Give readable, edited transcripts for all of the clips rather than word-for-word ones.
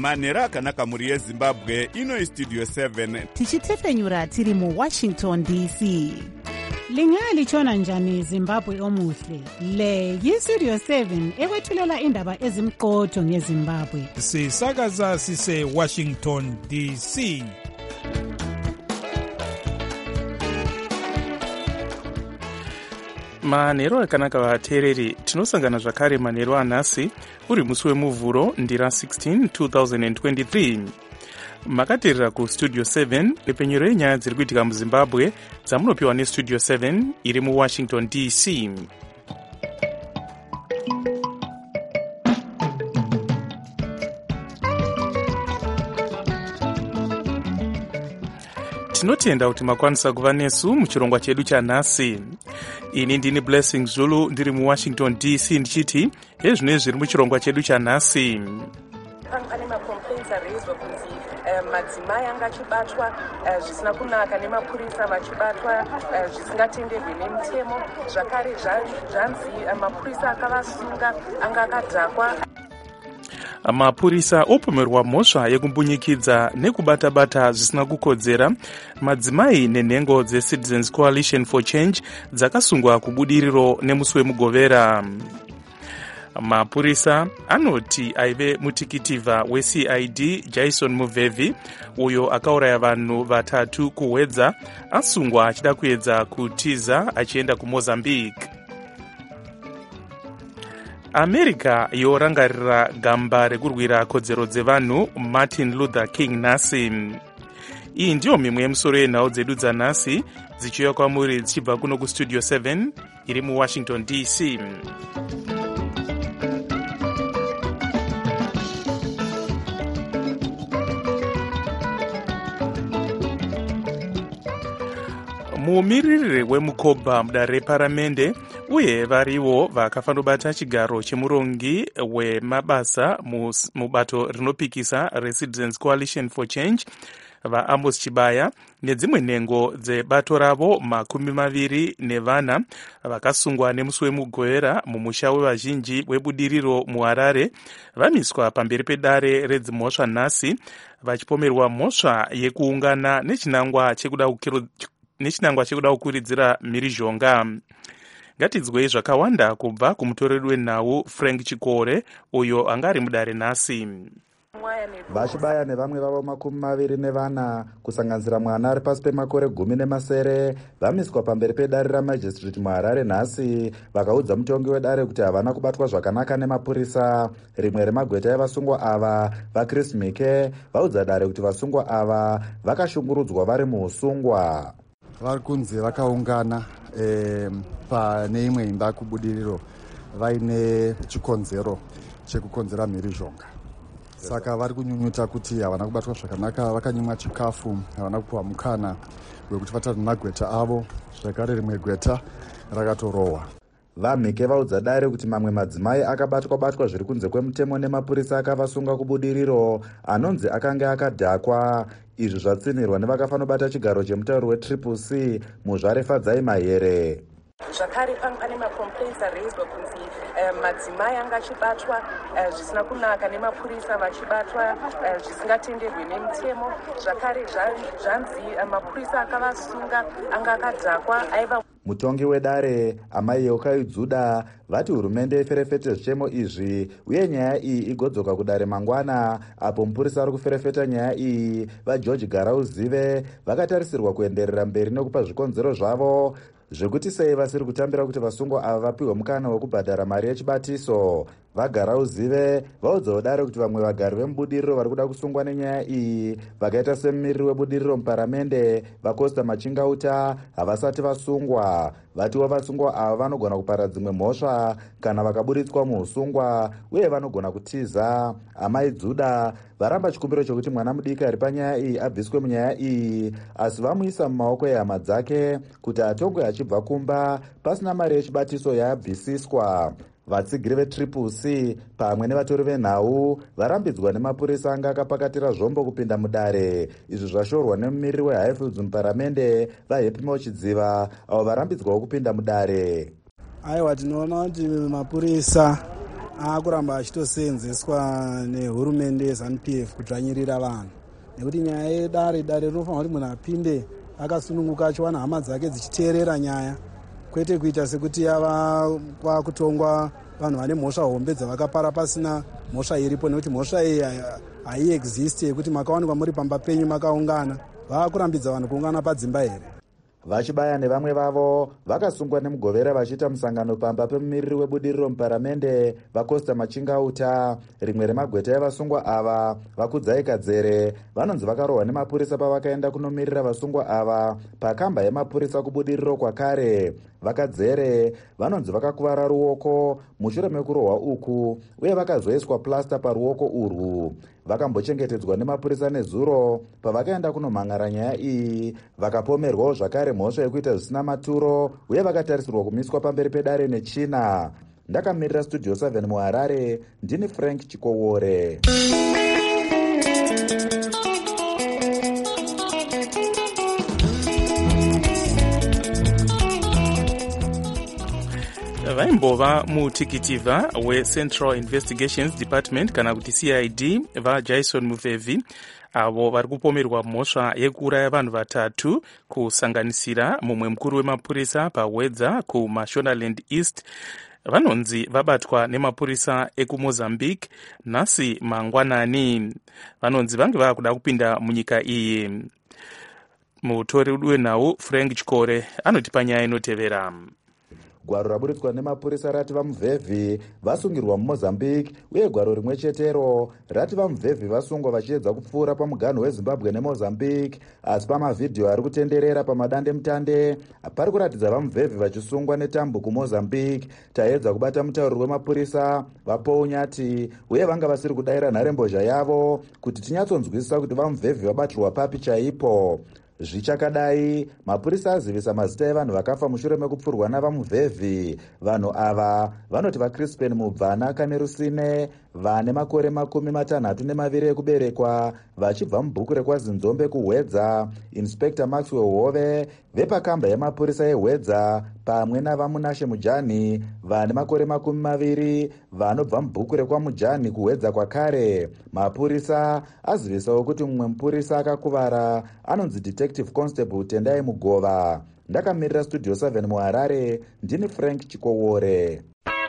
manhero akanaka mhuri yezimbabwe. Ino istudio 7 tichitefenyura tiri muwashington dc. Lingalitshona njani Zimbabwe omuhle? Le yistudio 7 ekwethulela indaba ezimqotho ngeZimbabwe. Sisakaza sise Washington DC. Manhero akanaka vateereri, tinosangana zvakare manhero anhasi uri musi wemuvhuro ndira 16 2023. Makateerera kustudio 7 pepenyero yenyaya dziri kuitika muzimbabwe dzamunopiwa nestudio 7 iri muwashington dc. Tinotenda kuti makwanisa kuva nesu muchirongwa chedu chanhasi. Ini ndini Blessing Zulu ndiri muwashington dc ndichiti hezvino zviri muchirongwa chedu chanhasi. Pane macomplaints araiswa kunzi madzimai anga achibatwa zvisina kunaka nemapurisa vachibatwa zvisingatenderwi nemutemo. Zvakare zvanzi mapurisa akavasunga anga akadhakwa. Mapurisa opomerwa mhosva yekumbunyikidza nekubata-bata zvisina kukodzera madzimai nenhengo dzeCitizens Coalition for Change dzakasungwa kubudiriro nemusi wemugovera. Mapurisa anoti aive mutikitivha weCID Jason Muvhevi, uyo akauraya vanhu vatatu kuhwedza, asungwa achida kuedza kutiza achienda kuMozambique. America yorangarira gamba rekurwira kodzero dzevanhu Martin Luther King nhasi. Iyi ndiyo mimwe yemusoro yenhau dzedu dzanhasi dzichiuya kwamuri dzichibva kuno kustudio 7 iri muwashington dc. Mumiririri wemukobha mudare reparamende uye variwo vakafanobata chigaro chemurongi wemabasa mubato rinopikisa reCitizens Coalition for Change vaAmos Chibaya nedzimwe nhengo dzebato ravo 24 vakasungwa nemusi wemugovera mumusha wevazhinji webudiriro muHarare vamiswa pamberi pedare redzimhosva nhasi vachipomerwa mhosva yekuungana nechinangwa chekuda kukuridzira mhirizhonga. Ngatidzwei zvakawanda kubva kumutoreri wenhau Frank Chikore uyo angari mudare nhasi. Vachibaya nevamwe vavo 24 kusanganisira mwana ari pasi pemakore 10 vamiswa pamberi pedare ramajistrate muHarare nhasi vakaudza mutongi wedare kuti havana kubatwa zvakanaka nemapurisa. Rimwe remagweta evasungwa ava vaChris Mike vaudza dare kuti vasungwa ava vakashungurudzwa vari muusungwa. Vari kunzi vakaungana pane imwe imba kubudiriro vaine chikonzero chekukonzera mhirizhonga. Saka vari kunyunyuta kuti havana kubatwa zvakanaka, vakanyimwa chikafu, havana kupiwa mukana wekuti vatate magweta avo, zvakare rimwe gweta rakatorohwa. VaMhike vaudza dare kuti mamwe madzimai akabatwa zviri kunze kwemutemo nemapurisa akavasunga kubudiriro anonzi akanga akadhakwa. Izvi zvatsinirwa nevakafanobata chigaro chemutauri weCCC Muzvare Fadzai Mahere. Zvakare pane macomplaints araiswa kunzi madzimai anga achibatwa zvisina kunaka nemapurisa vachibatwa zvisingatenderwi nemutemo. Zvakare zvanzi mapurisa akavasunga anga akadhakwa aiva. Mutongi wedare Amai Yokai Dzuda vati hurumende iferefete zvichemo izvi uye nyaya iyi igodzoka kudare mangwana. Apo mupurisa ari kuferefeta nyaya iyi vaGeorge Garauzive vakatarisirwa kuenderera mberi nekupa zvikonzero zvavo zvekuti sei vasiri kutambira kuti vasungwa ava vapiwe mukana wekubhadhara mari yechibatiso. VaGarauzive vaudzawo dare kuti vamwe vagari vemubudiriro vari kuda kusungwa nenyaya iyi vakaita semumiriri webudiriro muparamende vaCosta Machingauta havasati vasungwa. Vatiwo vasungwa ava vanogona kupara dzimwe mhosva kana vakaburitswa muusungwa uye vanogona kutiza. Amai Dzuda varamba chikumbiro chokuti mwana mudiki ari panyaya iyi abviswe munyaya iyi, asi vamuisa mumaoko ehama dzake kuti atongwe achibva kumba pasina mari yechibatiso yaabvisiswa. Vatsigiri veCCC pamwe nevatori venhau varambidzwa nemapurisa anga akapakatira zvombo kupinda mudare. Izvi zvashorwa nemumiriri weHighfields muparamende vaHappy Mochidziva avo varambidzwawo kupinda mudare. Aiwa, tinoona kuti mapurisa aakuramba achitoseenzeswa nehurumende yeZANU-PF kudzvanyirira vanhu, nekuti nyaya yedare rinofanira kuti munhu apinde akasununguka achiwana hama dzake dzichiteerera nyaya, kwete kuita sekuti yava kwakutongwa vanhu vane mhosva hombe dzavakapara pasina mhosva iripo, nekuti mhosva iyi haiexiste yekuti makawanikwa muri pamba penyu makaungana. Vava kurambidza vanhu kuungana padzimba here? Vachibaya nevamwe vavo vakasungwa nemugovera vachiita musangano pamba pemumiriri webudiriro muparamende vaCosta Machingauta. Rimwe remagweta evasungwa ava, Vakudzai Kadzere, vanonzi vakarohwa nemapurisa pavakaenda kunomirira vasungwa ava pakamba yemapurisa kubudiriro kwakare. Vakadzere vanonzi vakakuvara ruoko mushure mekurohwa uku uye vakazoiswa plasta paruoko urwu. Vakambochengetedzwa nemapurisa nezuro pavakaenda kunomhangara nyaya iyi, vakapomerwawo zvakare mhosva yekuita zvisina maturo uye vakatarisirwa kumiswa pamberi pedare nechina. Ndakamirira Studio 7 muHarare, ndini Frank Chikowore. vaimbova mutikitivha weCentral Investigations Department kana kuti CID vaJason Mufevhi, avo vari kupomerwa mhosva yekuuraya vanhu vatatu kusanganisira mumwe mukuru wemapurisa paWedza kuMashonaland East. Vanonzi vabatwa nemapurisa ekuMozambique nhasi mangwanani. Vanonzi vange vakuda kupinda munyika iyi. Mutori wenhau Frank Chikore anotipa nyaya inotevera. Gwaro raburitswa nemapurisa rati vaMuvhevhi vasungirwa muMozambique, uye gwaro rimwe chetero rati vaMuvhevhi vasungwa vachiedza kupfuura pamuganhu weZimbabwe neMozambique. Asi pamavhidhiyo ari kutenderera pamadandemutande pari kuratidza vaMuvhevhi vachisungwa netambo kuMozambique. Taedza kubata mutauriri wemapurisa vaPounyati, uye vanga vasiri kudayira nharembozha yavo kuti tinyatsonzwisisa kuti vaMuvhevhi vabatirwa papi chaipo. Zvichakadai, mapurisa azivisa mazita evanhu vakafa mushure mekupfurwa navaMuvhevhi. Vanhu ava vanoti vaCrispen Mubvana Kanerusine, vane makore 62 ekuberekwa, vachibva mubhuku rekwaZinzombe kuHwedza. Inspector Maxwell Hove vepakamba yemapurisa eHwedza pamwe navaMunashe Mujani, vane makore 20, vanobva mubhuku rekwaMujani kuHwedza kwakare. Mapurisa azivisawo kuti mumwe mupurisa akakuvara anonzi Detective Constable Tendai Mugova. Ndakamirira Studio 7 muHarare, ndini Frank Chikowore.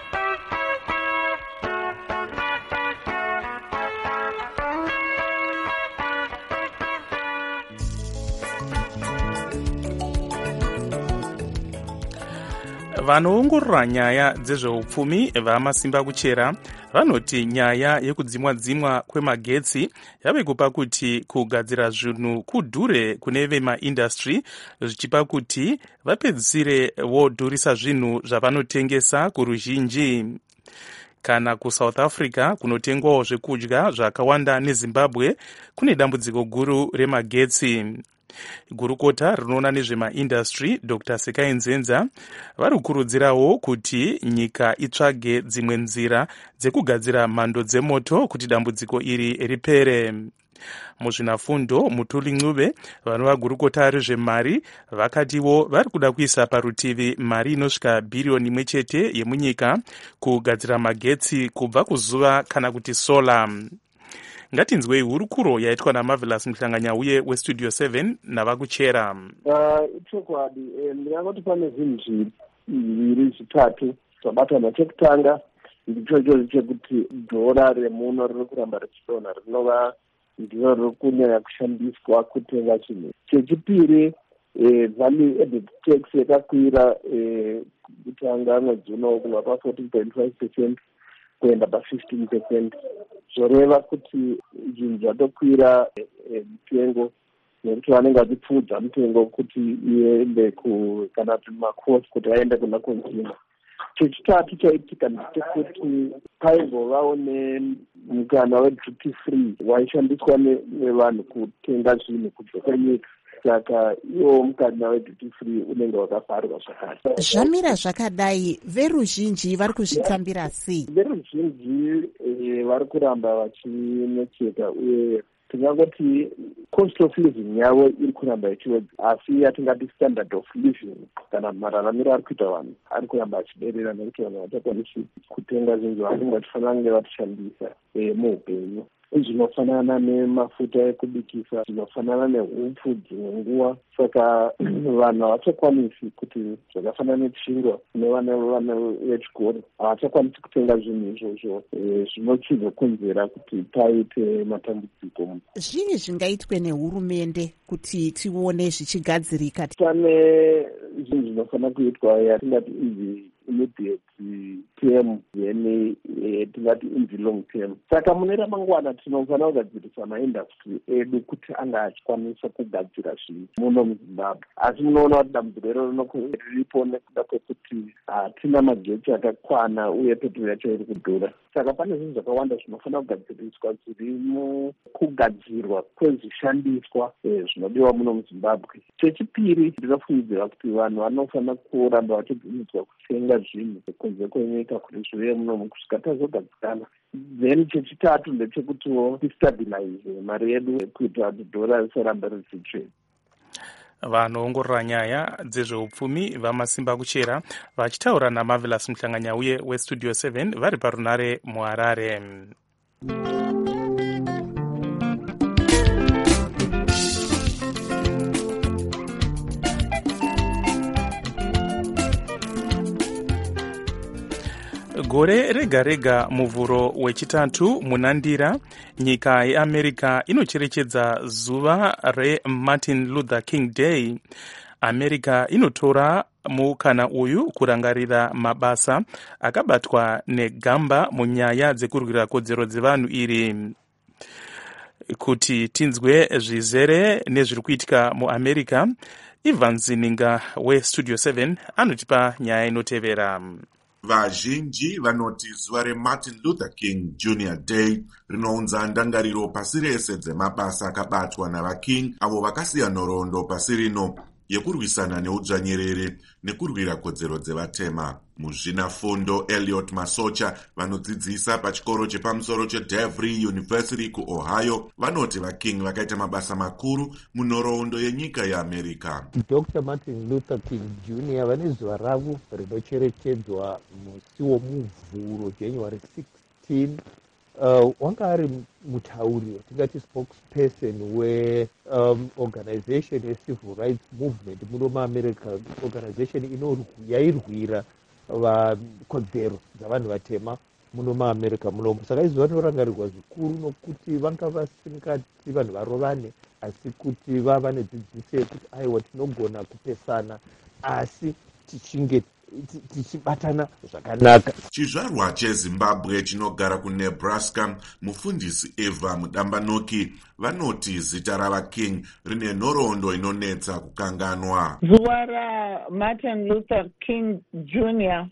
Vanoongorora nyaya dzezveupfumi vamasimba kuchera vanoti nyaya yekudzimwa-dzimwa kwemagetsi yave kupa kuti kugadzira zvinhu kudhure kune vemaindastry, zvichipa kuti vapedzisire vodhurisa zvinhu zvavanotengesa kuruzhinji. Kana kuSouth Africa kunotengwawo zvekudya zvakawanda neZimbabwe kune dambudziko guru remagetsi. Gurukota rinoona nezvemaindastry Dr. Sekai Nzenza vari kukurudzirawo kuti nyika itsvage dzimwe nzira dzekugadzira mhando dzemoto kuti dambudziko iri ripere. Muzvinafundo Mutuli Ncube vanova gurukota rezvemari vakatiwo vari kuda kuisa parutivi mari inosvika bhiriyoni 1 yemunyika kugadzira magetsi kubva kuzuva kana kuti sola. Ngatinzwei hurukuro yaitwa naMarvelous Muhlanganyauye weStudio 7 navakuchera. Chokwadi ndingangoti pane zvinhu zviviri zvitatu zvabatana. Chekutanga ndicho chekuti dhora remuno riri kuramba richidonha, rinova ndiro riri kunyanya kushandiswa kutenga chinhu. Chechipiri, value added tax yakakwira kutanga mwedzi uno kubva pa14.5% kuenda pa15%, zvoreva kuti zvinhu zvatokwira mutengo, nekuti vanenge vachipfuudza mutengo kuti iende kana kuti macost kuti aende kuna consumer. Chechitatu chaitika ndechekuti paimbovawo nemukana weduty free waishandiswa nevanhu kutenga zvinhu kubva kwenyika, saka iwo mukana weduty free unenge wakavharwa zvakare. Zvamira zvakadai, veruzhinji vari kuzvitambira sei? Veruzhinji vari kuramba vachinetseka, uye tingangoti cost of living yavo iri kuramba ichiwedza, asi yatingati standard of living kana mararamiro ari kuita vanhu ari kuramba achiderera, nekuti vanhu vatakwanisi kutenga zvinhu zvavanenge vachifanira kunge vatishandisa muupenyu, zvinofanana nemafuta ekubikisa, zvinofanana neupfu dzimwe nguva. Saka vanhu havachakwanisi kuti zvakafanana nechingwa kune vana vechikoro havachakwanisi kutenga zvinhu izvozvo, zvinochizokonzera kuti paite matambudziko. Zvii zvingaitwe nehurumende kuti tione zvichigadzirika? Pane zvinhu zvinofanira kuitwa yatingati immediate term, then tingati inzi long term. Saka mune ramangwana tinofanira kugadzirisa maindastry edu kuti anga achikwanisa kugadzira zvinhu muno muZimbabwe. Asi munoona kuti dambudziko rero riripo nekuda kwekuti hatina magetsi akakwana uye petrol yacho iri kudhura. Saka pane zvinhu zvakawanda zvinofanira kugadziriswa zviri mukugadzirwa kwezvishandiswa zvinodiwa muno muZimbabwe. Chechipiri, ndinofungidzira kuti vanhu vanofanira kuramba vachibvumidzwa kutenga zvinhu kunze kwenyika kuti zvive muno kusvika tazogadzikana. Then chechitatu ndechekutiwo tistabilize mari yedu kuitira kuti dhora risaramba richitrade. vanoongorora nyaya dzezveupfumi vamasimba kuchera vachitaura naMarvelous Muhlanganyauye westudio 7 vari parunare muHarare. Gore rega rega muvhuro wechitatu munandira, nyika yeAmerica inocherechedza zuva reMartin Luther King Day. America inotora mukana uyu kurangarira mabasa akabatwa negamba munyaya dzekurwira kodzero dzevanhu iri. Kuti tinzwe zvizere nezviri kuitika muAmerica, Ivan Zininga westudio 7 anotipa nyaya inotevera. Vazhinji vanoti zuva reMartin Luther King Jr. Day rinounza ndangariro pasi rese dzemabasa akabatwa navaking avo vakasiya nhoroondo pasi rino yekurwisana neudzvanyerere nekurwira kodzero dzevatema. Muzvinafundo Elliot Masocha vanodzidzisa pachikoro chepamusoro cheDevry University kuOhio vanoti vaking vakaita mabasa makuru munhoroondo yenyika yeAmerica. Dr. Martin Luther King Jr. vane zuva ravo rinocherechedzwa musi womuvhuro January 16. Wanga ari mutauri watingati spokesperson weorganization yeCivil Rights Movement muno muAmerica, organization yairwira kodzero dzavanhu vatema muno muAmerica munomu. Saka izuva rinorangarirwa zvikuru nokuti vanga vasingati vanhu varovane, asi kuti vava nedzidziso yekuti aiwa tinogona kupesana asi tichinge tichibatana zvakanaka. Chizvarwa cheZimbabwe chinogara kuNebraska, mufundisi Eva Mudambanoki vanoti zita ravaking rine nhoroondo inonetsa kukanganwa. Zuva raMartin Luther King Jr.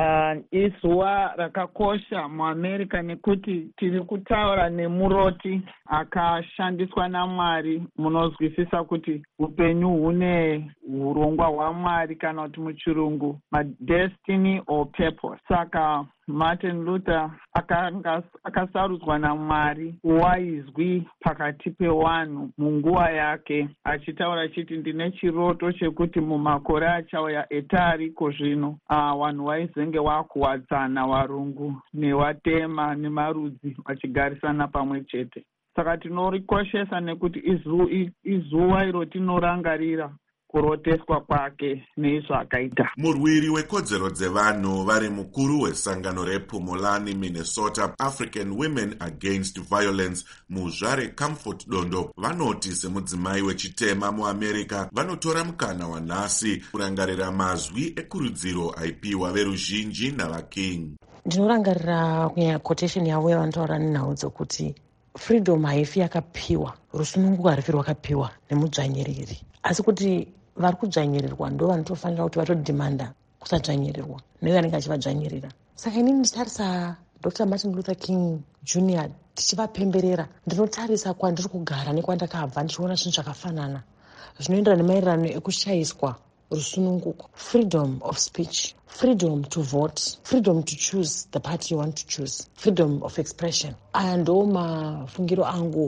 izuva rakakosha muAmerica nekuti tiri kutaura nemuroti akashandiswa naMwari. Munozwisisa kuti upenyu hune urongwa hwaMwari kana kuti muchirungu destiny or purpose. Saka Martin Luther akasarudzwa naMwari waizwi pakati pevanhu munguva yake, achitaura chiti ndine chiroto chekuti mumakore achauya etariko zvino vanhu vaizenge vakuwadzana, varungu nevatema nemarudzi vachigarisana pamwe chete. Saka tinorikoshesa nekuti izuva iro tinorangarira kuroteswa kwake neizvo akaita. Murwiri wekodzero dzevanhu vari mukuru wesangano rePumulani Minnesota African Women Against Violence muzvare Comfort Dondo vanoti semudzimai wechitema muAmerica vanotora mukana wanhasi kurangarira mazwi ekurudziro aipiwa veruzhinji navaking. Ndinorangarira kunyanya quotation yavo yavanotaura nenhau dzokuti freedom haifi yakapiwa, rusununguko harifi rwakapiwa nemudzvanyiriri, asi kuti vari kudzvanyirirwa ndo vanotofanira kuti vatodhimanda kusadzvanyirirwa newe anenge achivadzvanyirira. Saka inini ndichitarisa Dr. Martin Luther King Jr. tichivapemberera, ndinotarisa kwandiri kugara nekwandakabva ndichiona zvinhu zvakafanana zvinoenderana nemaererano ekushayiswa rusununguko, freedom of speech, freedom to vote, freedom to choose the party you want to choose, freedom of expression. Aya ndo mafungiro angu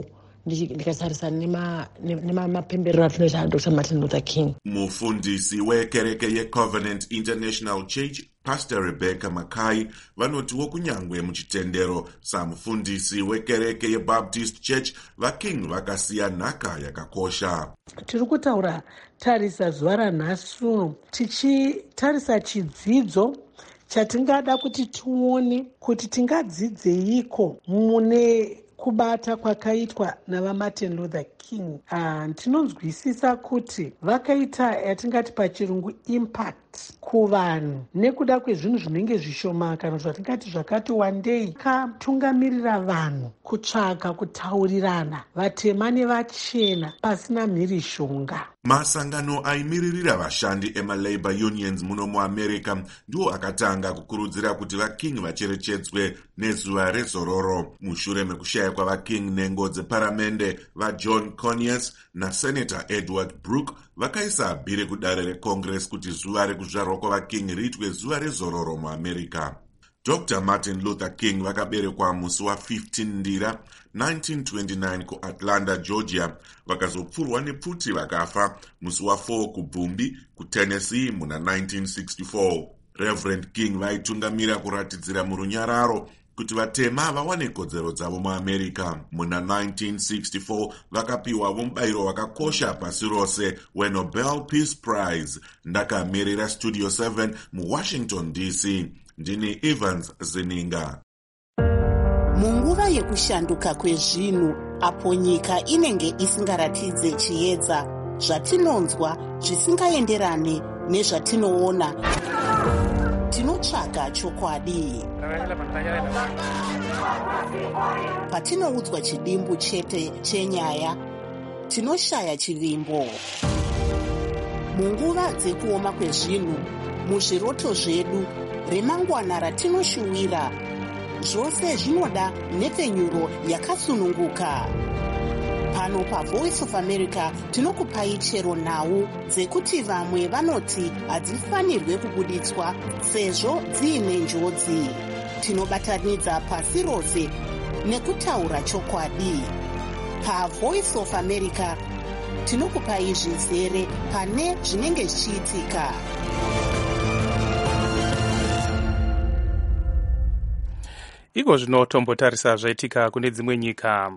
ndikatarisa nemapemberero atinoita Dr. Martin Luther King. Mufundisi wekereke yeCovenant International Church Pastor Rebecca Mackay vanotiwo kunyangwe muchitendero samufundisi wekereke yeBaptist Church vaking vakasiya nhaka yakakosha. Tiri kutaura tarisa zuva ranhasi uno tichitarisa chidzidzo chatingada kuti tione kuti tingadzinzeiko mune kubata kwakaitwa navaMartin Luther King. Tinonzwisisa kuti vakaita yatingati pachirungu impact kuvanhu nekuda kwezvinhu zvinenge zvishoma kana zvatingati zvakati wandei katungamirira vanhu kutsvaka kutaurirana vatema nevachena pasina mhirishonga. Masangano aimiririra vashandi ema-labor unions muno muAmerica ndiwo akatanga kukurudzira kuti vaking vacherechedzwe nezuva rezororo mushure mekushaya kwavaking nengo dzeparamende vaJohn Conyers naSenator Edward Brooke vakaisa bhiri kudare reCongress kuti zuva rekuzvarwa kwavaking riitwe zuva rezororo muAmerica. Dr. Martin Luther King vakaberekwa musi wa15 Ndira 1929 kuAtlanta, Georgia, vakazopfurwa nepfuti vakafa musi wa4 kuBvumbi kuTennessee muna 1964. Reverend King vaitungamira kuratidzira murunyararo kuti vatema vawane kodzero dzavo muAmerica. Muna 1964 vakapiwa mubayiro wakakosha pasi rose weNobel Peace Prize. Ndakamirira Studio 7 muWashington DC. Ndini Evans Zininga. Munguva yekushanduka kwezvinhu apo nyika inenge isingaratidze chiedza zvatinonzwa zvisingaenderane nezvatinoona, tinotsvaga chokwadi. Patinoudzwa chidimbu chete chenyaya, tinoshaya chivimbo. Munguva dzekuoma kwezvinhu, muzviroto zvedu, remangwana ratinoshuwira, zvose zvinoda nhepfenyuro yakasununguka. Pano paVoice of America tinokupai chero nhau dzekuti vamwe vanoti hadzifanirwe kubuditswa sezvo dziine njodzi. Tinobatanidza pasi rose nekutaura chokwadi. PaVoice of America tinokupai zvizere pane zvinenge zvichiitika. Iko zvino tombotarisa zvaitika kune dzimwe nyika.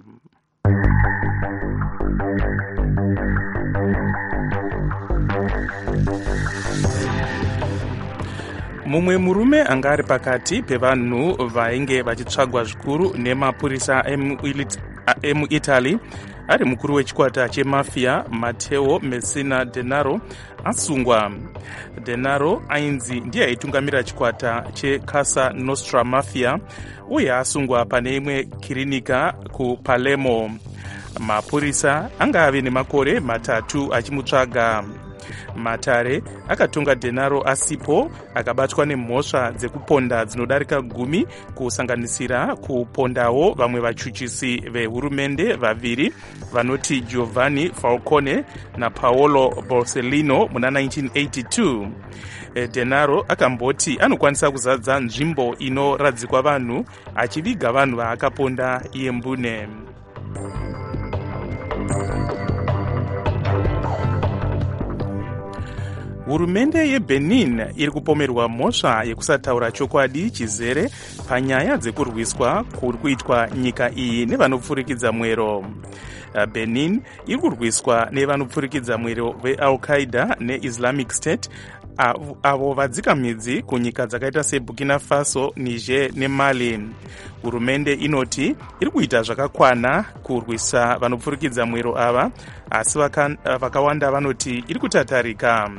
Mumwe murume anga ari pakati pevanhu vainge vachitsvagwa zvikuru nemapurisa emuItaly ari mukuru wechikwata chemafia Matteo Messina Denaro asungwa. Denaro ainzi ndiye aitungamirira chikwata cheCasa Nostra Mafia uye asungwa pane imwe kirinika kuPalermo. Mapurisa anga ave nemakore 3 achimutsvaga. Matare akatonga Denaro asipo, akabatwa nemhosva dzekuponda dzinodarika 10 kusanganisira kupondawo vamwe vachuchisi vehurumende vaviri vanoti Giovanni Falcone naPaolo Borsellino muna 1982. Denaro akamboti anokwanisa kuzadza nzvimbo inoradzikwa vanhu achiviga vanhu vaakaponda iye mbune. Hurumende yeBenin iri kupomerwa mhosva yekusataura chokwadi chizere panyaya dzekurwiswa kuri kuitwa nyika iyi nevanopfurikidza mwero. Benin iri kurwiswa nevanopfurikidza mwero veAl-Qaeda neIslamic State avo vadzikamidzi kunyika dzakaita seBurkina Faso, Niger neMali. Hurumende inoti iri kuita zvakakwana kurwisa vanopfurikidza mwero ava, asi vakawanda vanoti iri kutatarika.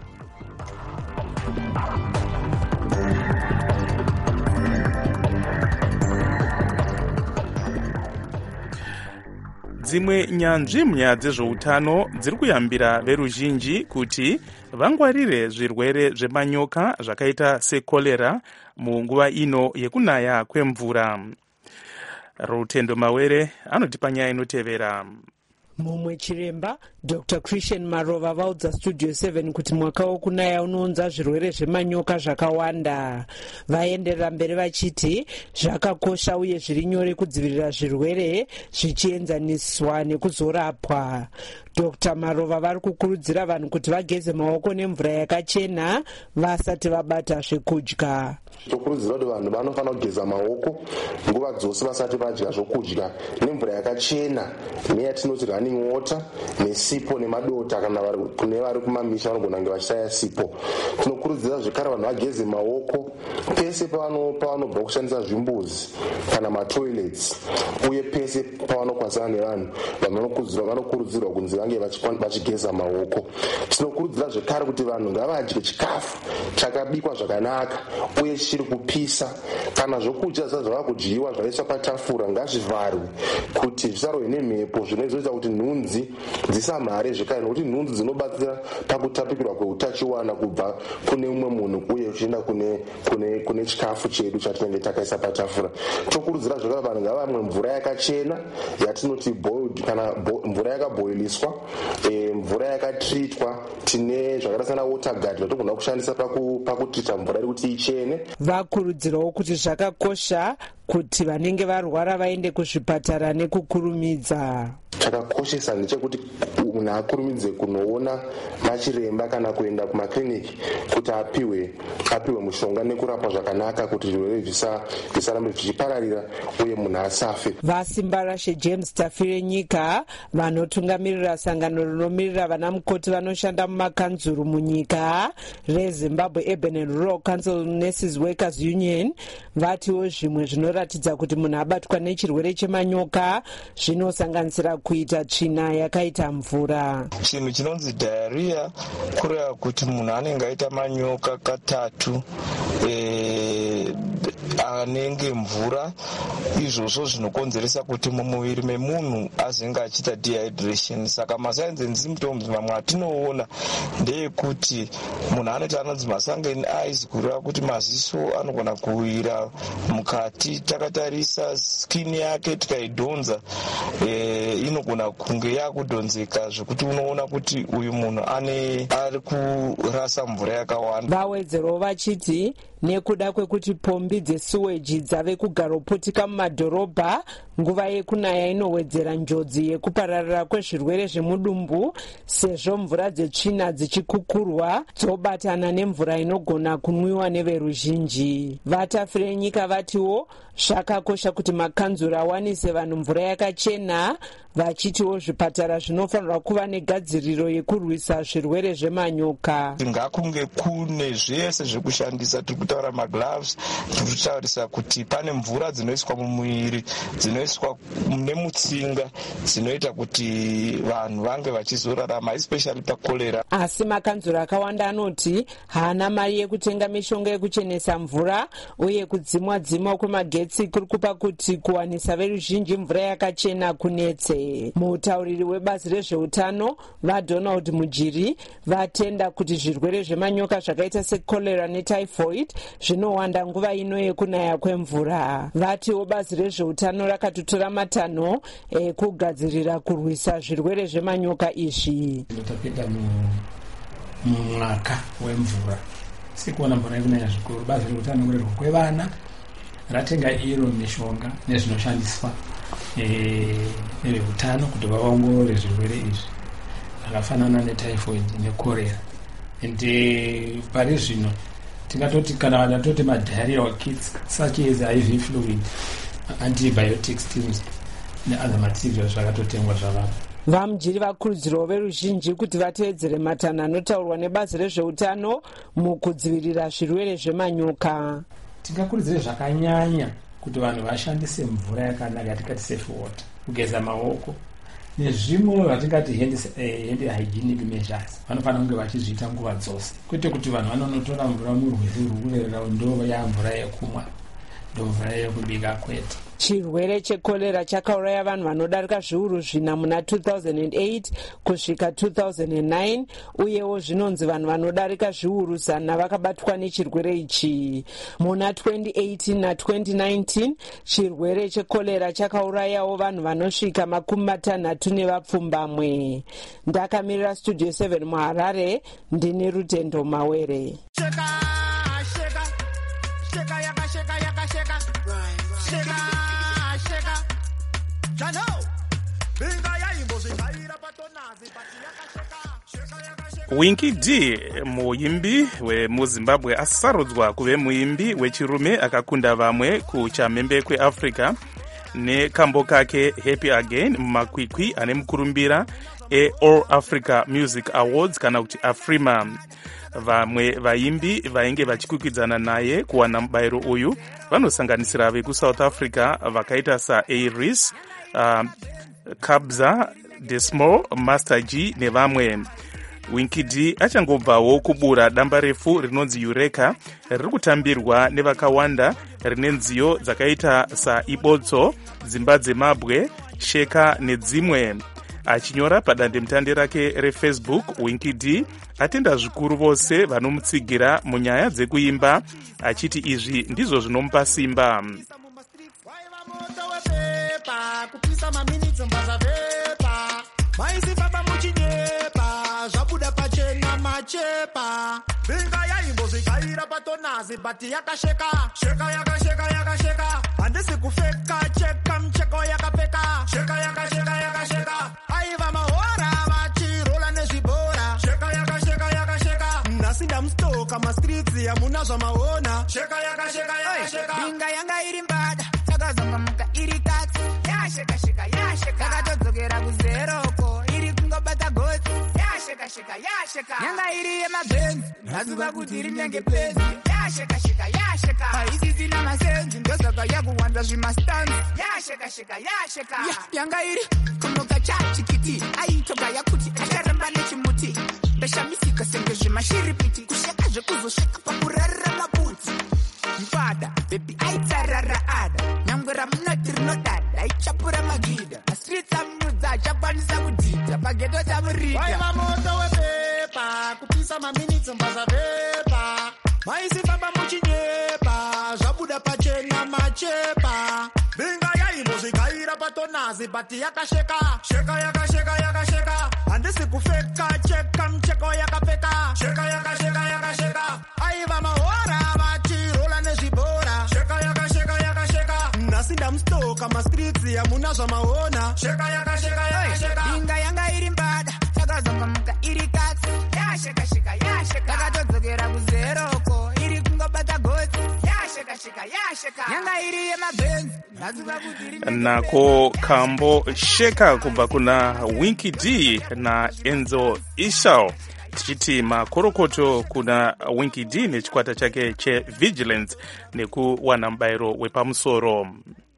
Dzimwe nyanzvi munyaya dzezveutano dziri kuyambira veruzhinji kuti vangwarire zvirwere zvemanyoka zvakaita sekorera munguva ino yekunaya kwemvura. Rutendo Mawere anotipa nyaya inotevera. mumwe chiremba Dr. Christian Marova vaudza Studio 7 kuti mwaka wokunaya unounza zvirwere zvemanyoka zvakawanda. Vaenderera mberi vachiti zvakakosha uye zviri nyore kudzivirira zvirwere zvichienzaniswa nekuzorapwa. Dr. Marova vari kukurudzira vanhu kuti vageze maoko nemvura yakachena vasati vabata zvekudya. Tokurudzira kuti vanhu vanofanira kugeza maoko nguva dzose vasati vadya zvokudya nemvura yakachena neyatinoti running water nesipo nemadota, kana kune vari kumamisha vanogona kunge vachitaya sipo. Tinokurudzira zvekare vanhu vageze maoko pese pavanobva kushandisa zvimbuzi kana matoilets, uye pese pavanokwanisana nevanhu vanokurudzirwa kunzi vange vachigeza maoko. Tinokurudzira zvekare kuti vanhu ngavadye chikafu chakabikwa zvakanaka uye chiri kupisa. Kana zvokudya zvava kudyiwa zvaiswa patafura ngazvivharwe kuti zvisarwe nemhepo, zvinozoita kuti nhunzi dzisamhare zvekare, nokuti nhunzi dzinobatsira pakutapikirwa kweutachiwana kubva kune umwe munhu uye uchienda kune chikafu chedu chatinenge takaisa patafura. Tokurudzira zvekare vanhu ngavamwe mvura yakachena yatinoti boiled, kana mvura yakabhoiliswa, mvura yakatritwa. Tine zvakaita sana water guard zvatogona kushandisa pakutrita mvura iri kuti ichene. Vakurudzirawo kuti zvakakosha kuti vanenge varwara vaende kuzvipatara nekukurumidza. Chakakoshesa ndechekuti munhu akurumidze kunoona machiremba kana kuenda kumakiriniki kuti apiwe mushonga nekurapwa zvakanaka kuti zvirwere zvisarambe zvichipararira uye munhu asafe. Vasimbarashe James Tafire nyika vanotungamirira sangano rinomirira vana mukoti vanoshanda mumakanzuru munyika reZimbabwe Urban and Rural Council Nurses Workers Union vatiwo zvimwe zvinoratidza kuti munhu abatwa nechirwere chemanyoka zvinosanganisira kuita tsvina yakaita mvura. Chinhu chinonzi diarrhea kureva kuti munhu anenge aita manyoka katatu anenge mvura. Izvozvo zvinokonzeresa kuti mumuviri memunhu azenge achiita dehydration. Saka masigns and symptoms mamwe atinoona ndeyekuti munhu anoita anonzi masangen eyes, kureva kuti maziso anogona kuwira mukati. Takatarisa skin yake tikaidhonza inogona kunge yakudhonzeka zvekuti unoona kuti uyu munhu ari kurasa mvura yakawanda. Vawedzerawo vachiti nekuda kwekuti pombi dzesuweji dzave kugaroputika mumadhorobha, nguva yekunaya inowedzera njodzi yekupararira kwezvirwere zvemudumbu, sezvo mvura dzetsvina dzichikukurwa dzobatana nemvura inogona kunwiwa neveruzhinji. Vatafire nyika vatiwo zvakakosha kuti makanzuro awanise vanhu mvura yakachena, vachitiwo zvipatara zvinofanirwa kuva negadziriro yekurwisa zvirwere zvemanyoka. Ngakunge kune zvese zvekushandisa. Tiri kutaura magloves, tiri kutaurisa kuti pane mvura dzinoiswa mumuviri, dzinoiswa nemutsinga, dzinoita kuti vanhu vange vachizorarama especially pakorera. Asi makanzuro akawanda anoti haana mari yekutenga mishonga yekuchenesa mvura, uye kudzimwa kwemagetsi kuri kupa kuti kuwanisa veruzhinji mvura yakachena kunetse. Mutauriri webazi rezveutano vaDonald Mujiri vatenda kuti zvirwere zvemanyoka zvakaita sekorera netyphoid zvinowanda nguva ino yekunaya kwemvura. Vatiwo bazi rezveutano rakatotora matanho ekugadzirira kurwisa zvirwere zvemanyoka izvi. Tapinda mumwaka wemvura, sikuona mvura yekunaya zvikuru. Bazi reutano rero kwevana ratenga iro mishonga nezvinoshandiswa neveutano kuti vaongorore zvirwere izvi zvakafanana netyphoid nekorera. And pari zvino tingatoti kana vanatoti madiarrhea kits such as IV fluid, antibiotics teams neother materials zvakatotengwa zvavavo. Vamujiri vakurudzirawo veruzhinji kuti vatevedzere matanho anotaurwa nebazi rezveutano mukudzivirira zvirwere zvemanyoka. Tingakurudzira zvakanyanya kuti vanhu vashandise mvura yakanaka yatingati safe water, kugeza maoko nezvimwe zvatingati hand hygienic measures vanofanira kunge vachizviita nguva dzose, kwete kuti vanhu vanonotora mvura murwizi rwuri kurerera ndo yamvura yekumwa ndo mvura yekubika kwete. Chirwere chekorera chakauraya vanhu vanodarika zviuru zvina muna 2008 kusvika 2009, uyewo zvinonzi vanhu vanodarika zviuru 100 vakabatwa nechirwere ichi. Muna 2018 na 2019 chirwere chekorera chakaurayawo vanhu vanosvika 60 nevapfumbamwe. Ndakamirira Studio 7 muHarare, ndine Rutendo Mawere. Winky D, muimbi wemuZimbabwe, asarodzwa kuve muimbi wechirume akakunda vamwe kuchamhembe kweAfrica nekambo kake Happy Again mumakwikwi ane mukurumbira eAll Africa Music Awards kana kuti Afrima. Vamwe vaimbi vainge vachikwikwidzana naye kuwana mubayiro uyu vanosanganisira vekuSouth Africa vakaita saAris, Kabza De Small, Master G nevamwe. Winky D achangobvawo kubura damba refu rinonzi Eureka riri kutambirwa nevakawanda rine nziyo dzakaita saibotso, dzimba dzemabwe, sheka nedzimwe. Achinyora padandemutande rake reFacebook, Winky D atenda zvikuru vose vanomutsigira munyaya dzekuimba, achiti izvi ndizvo zvinomupa simba. Chepa binga yaimbo zikaira patonazi bati yakasheka sheka yakasheka yakasheka handisi kufeka cheka mcheko yakapeka sheka yakasheka yakasheka aiva mahora vachirola nezvibora sheka yakasheka yakasheka nasinda mustoka mastreets yamuna zvamaona sheka yakasheka yakasheka binga yanga iri mbada takazonga muka iri katsi yasheka sheka yasheka takatodzokera kuzeroko iri kungobata gotsi yasheka sheka yasheka yanga iri yemabenzi nazuva kuti iri nenge pezi yasheka sheka yasheka haisisi namasenzi ndosaka yakuwanda zvimastanzi yasheka sheka yasheka yanga iri kumuka chachikiti aitoga yakuti acharamba nechimuti ndashamisika senge zvemashiripiti kusheka zvekuzosheka pakurarira mabudzi mpada bebi aitsarara ada nyangwera munoti rinodada aichapura magida astreets amnudza achakwanisa kudhidha pageto chamurida waiva moto wepepa kupisa maminitsi mbazavepa maisifamba muchinyepa zvabuda pachena machepa binga yaimbozvikaira patonazi bati yakasheka sheka yakasheka yakasheka handisi kufeka cheka mcheko yakapeka sheka yakasheka yakasheka aiva mahora vachirola nezvibora sheka yakasheka yakasheka nasinda mustoka mastreets yamuna zvamaona sheka yakasheka yakasheka binga yanga iri mbada takazonga muka iri katsi yasheka sheka yasheka takatodzokera kuzeroko iri kungobata gotsi yasheka sheka yasheka yanga iri yemabenzi nako kambo sheka kubva kuna Winky D na Enzo Ishao, tichiti makorokoto kuna Winky D nechikwata chake cheVigilance nekuwana mubayiro wepamusoro.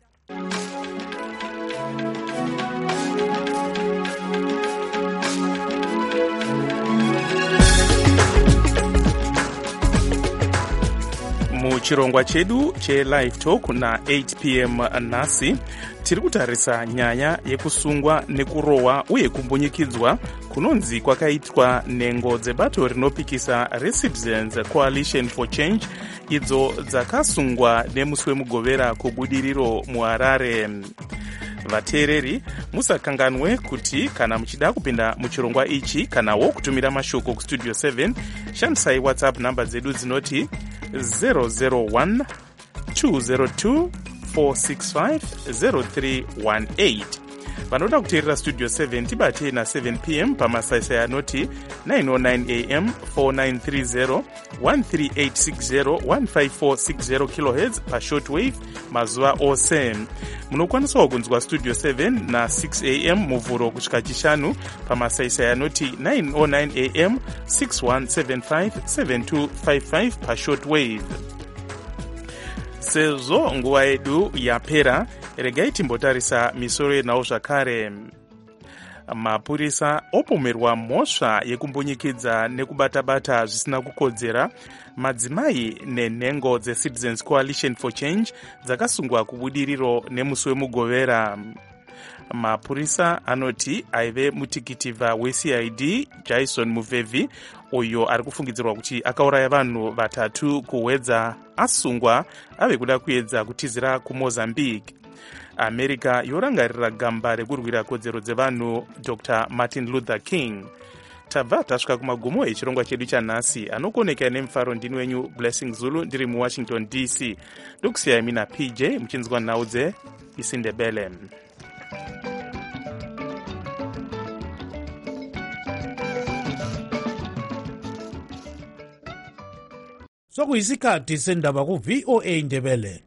Muchirongwa chedu che-Live Talk na 8 p.m. nhasi tiri kutarisa nyaya yekusungwa nekurohwa uye kumbunyikidzwa kunonzi kwakaitwa nengo dzebato rinopikisa reCitizens Coalition for Change idzo dzakasungwa nemusi wemugovera kubudiriro muHarare. Vateereri musakanganwe kuti kana muchida kupinda muchirongwa ichi kanawo kutumira mashoko kustudio 7 shandisai WhatsApp namba dzedu dzinoti 001 202 465 0318. Vanoda kuteerera studio 7 tibate na 7 p.m. pamasaisai anoti 909 am 4930 13860 15460 kHz pashortwave mazuva ose. Munokwanisawo kunzwa studio 7 na 6 am muvhuro kusvika chishanu pamasaisai anoti 909 am 6175 7255 pashortwave. Sezvo nguva yedu yapera, regai timbotarisa misoro yenawo zvakare. mapurisa opomerwa mhosva yekumbonyikidza nekubata-bata zvisina kukodzera madzimai nenhengo dzeCitizens Coalition for Change dzakasungwa kubudiriro nemusi wemugovera. Mapurisa anoti aive mutikitiva weCID Jason Muvhevhi uyo ari kufungidzirwa kuti akauraya vanhu vatatu kuhwedza asungwa ave kuda kuedza kutizira kuMozambique. America yorangarira gamba rekurwira kodzero dzevanhu Dr. Martin Luther King. Tabva tasvika kumagumo echirongwa chedu chanhasi. Anokoneka nemufaro ndini wenyu Blessing Zulu ndiri muWashington DC. Ndokusiyai mina PJ muchinzwa nhau dzeIsindebele. Sokuyisikhathi sendaba ku-VOA Indebele.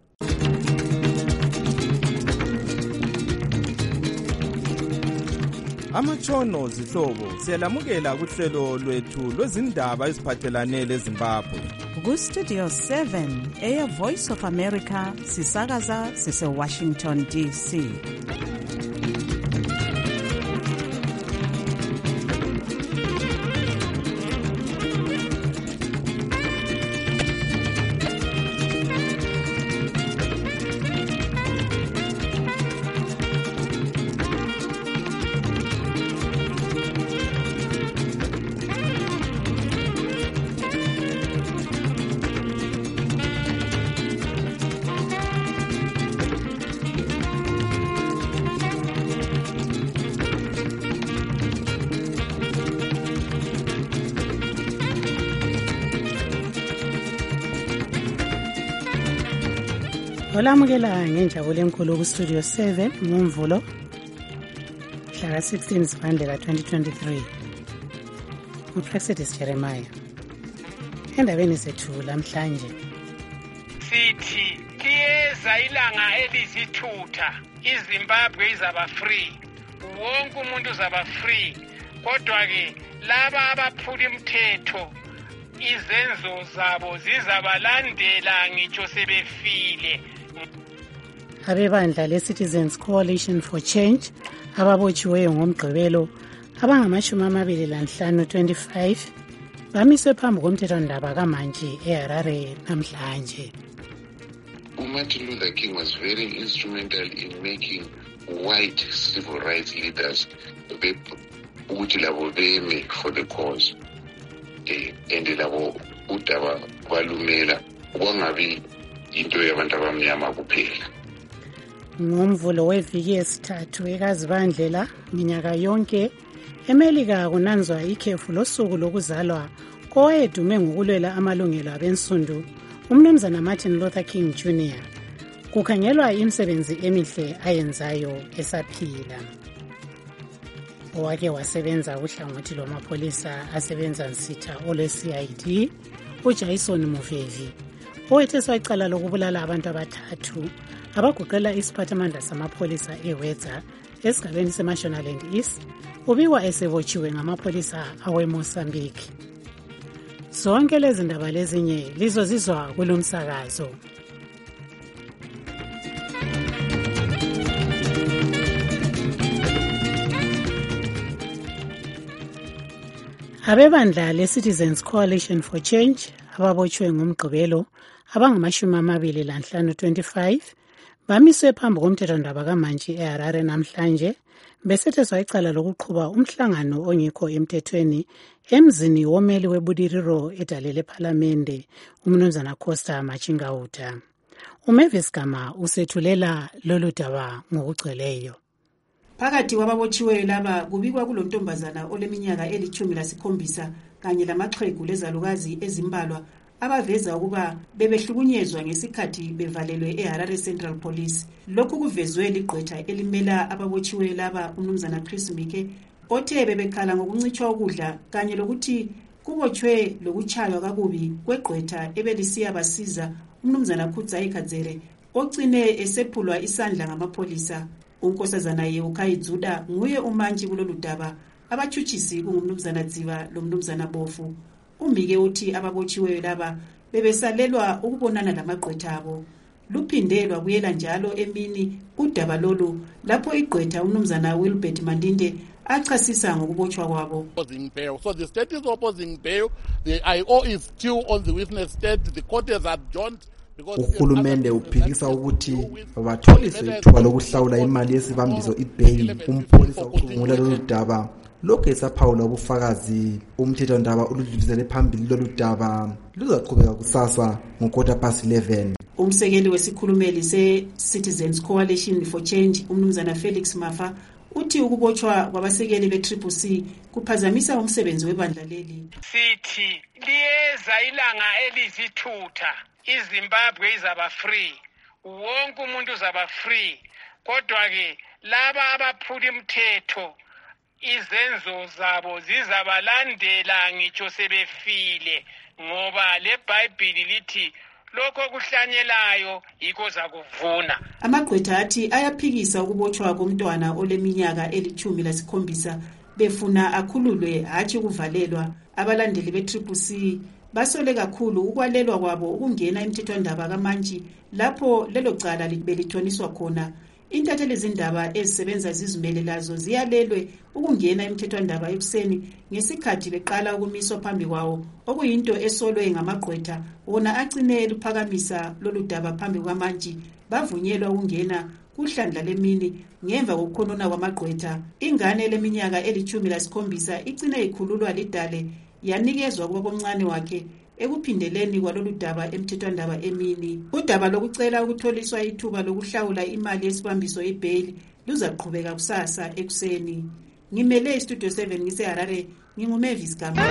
Amatshono zihlobo siyalamukela kuhlelo lwethu lwezindaba eziphathelane leZimbabwe. Ku-Studio 7 Air Voice of America sisakaza sise-Washington DC. Olamukela ngenjabulo enkulu ku-Studio 7 ngoMvulo mhla ka-16 Zibandlela 2023. uPraxedis Jeremiah. Endabeni zethu lamhlanje sithi liyeza ilanga elizithutha, iZimbabwe izaba free, wonke umuntu uzaba free. Kodwa-ke laba abaphula imithetho izenzo zabo zizabalandela ngitsho sebefile. Abebandla le-Citizens Coalition for Change ababotshiweyo ngomgqibelo abangama-25 bamiswe phambi komthethwandaba kamanje eHarare namhlanje. Martin Luther King was very instrumental in making white civil rights leaders ukuthi labo beme for the cause. And labo udaba kwalumela kwangabi into yabantu abamnyama kuphela. Ngomvulo weviki yesithathu ekazibandlela minyaka yonke eMelika kunanzwa ikhefu losuku lokuzalwa kowayedume ngokulwela amalungelo abensundu umnumzana Martin Luther King Jr. Kukhangelwa imisebenzi emihle ayenzayo esaphila. Owake wasebenza uhlangothi lwamapolisa asebenza nsitha olwe-CID uJason Muvhevhi owetheswa icala lokubulala abantu abathathu abaguqela isiphathamandla samapolisa eWedza esigabeni seMashonaland East ubikwa esebotshiwe ngamapolisa aweMozambique. Zonke lezi ndaba lezinye lizozizwa kulomsakazo. Abebandla le-Citizens Coalition for Change ababotshiwe ngomgqibelo abangama-25 bamiswe phambi komthethwandaba kamanje eHarare namhlanje besetheswa icala lokuqhuba umhlangano ongekho emthethweni emzini womeli webudiriro edale lephalamende umnumzana Costa Machingauta. uMavis Gama usethulela lolu daba ngokugcweleyo. Phakathi kwababotshiweyo laba kubikwa kulontombazana oleminyaka eli-17 kanye lamaxhegu lezalukazi ezimbalwa abaveza ukuba bebehlukunyezwa ngesikhathi bevalelwe eHarare Central Police. Lokhu kuvezwe ligqwetha elimela ababotshiweyo laba umnumzana Chris Mike othe bebekhala ngokuncitshwa ukudla kanye lokuthi kubotshwe lokuchaywa kakubi kwegqwetha ebelisiya basiza umnumzana Khutzayi Kadzere ogcine esephulwa isandla ngamapolisa. Unkosazana Yeukhayidzuda nguye umantshi kulolu daba, abatshutshisi kungumnumzana Dziva lomnumzana Bofu. Umbike uthi ababotshiweyo laba bebesalelwa ukubonana lamagqwetha abo. Luphinde lwabuyela njalo emini udaba lolu lapho igqwetha umnumzana Wilbert Mandinde achasisa ngokubotshwa kwabo. So the state is opposing bail. The IO is still on the witness stand. The court has adjourned. Uhulumende uphikisa ukuthi batholiswe ithuba lokuhlawula imali yesibambiso ibail. Umpholisa ucubungula lolu daba lokhu esaphawula ubufakazi. Umthethwandaba oludlulisele phambili lolu daba luzaqhubeka kusasa ngo11:15. Umsekeli wesikhulumeli se-Citizens Coalition for Change, umnumzana Felix Mafa, uthi ukubotshwa kwabasekeli be-CCC kuphazamisa umsebenzi webandla leli. Sithi liyeza ilanga elizithutha, iZimbabwe izaba free, wonke umuntu uzaba free. Kodwa-ke laba abaphula imithetho izenzo zabo zizabalandela ngitsho sebefile, ngoba leBhayibhili lithi lokho kuhlanyelayo yikho zakuvuna. Amagqwetha athi ayaphikisa ukubotshwa komntwana oleminyaka eli-17 befuna akhululwe hatshi ukuvalelwa. Abalandeli be-CCC basole kakhulu ukwalelwa kwabo ukungena emthethwandaba kaMantshi lapho lelo cala belithoniswa khona. Intatheli zindaba ezisebenza zizimele lazo ziyalelwe ukungena emthethwandaba ekuseni ngesikhathi beqala ukumiswa phambi kwawo, okuyinto esolwe ngamagqwetha wona agcine luphakamisa lolu daba phambi kwaMantshi. Bavunyelwa ukungena kuhlandla lemini ngemva kokukhonona kwamagqwetha. Ingane leminyaka eli-17 igcine ikhululwa lidale yanikezwa kuba bomncane wakhe ekuphindeleni kwalolu daba emthethwandaba emini. Udaba lokucela ukutholiswa ithuba lokuhlawula imali yesibambiso ibail luzaqhubeka kusasa ekuseni. Ngimele iStudio 7 ngiseHarare, nginguMavis Gama.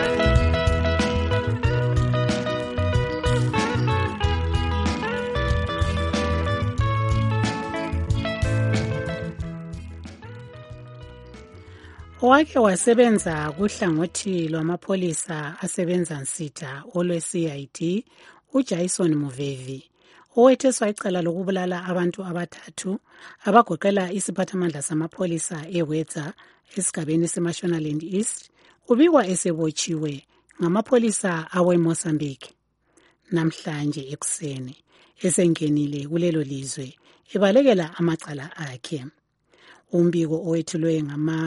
Owake wasebenza kuhlangothi lwamapholisa asebenza nsitha olwe-CID uJason Muvevi, owetheswa icala lokubulala abantu abathathu abagoqela isiphathamandla samapholisa eWedza esigabeni seMashonaland East, ubikwa esebotshiwe ngamapholisa aweMozambique. Namhlanje ekuseni esengenile kulelo lizwe ebalekela amacala akhe. Umbiko owethulwe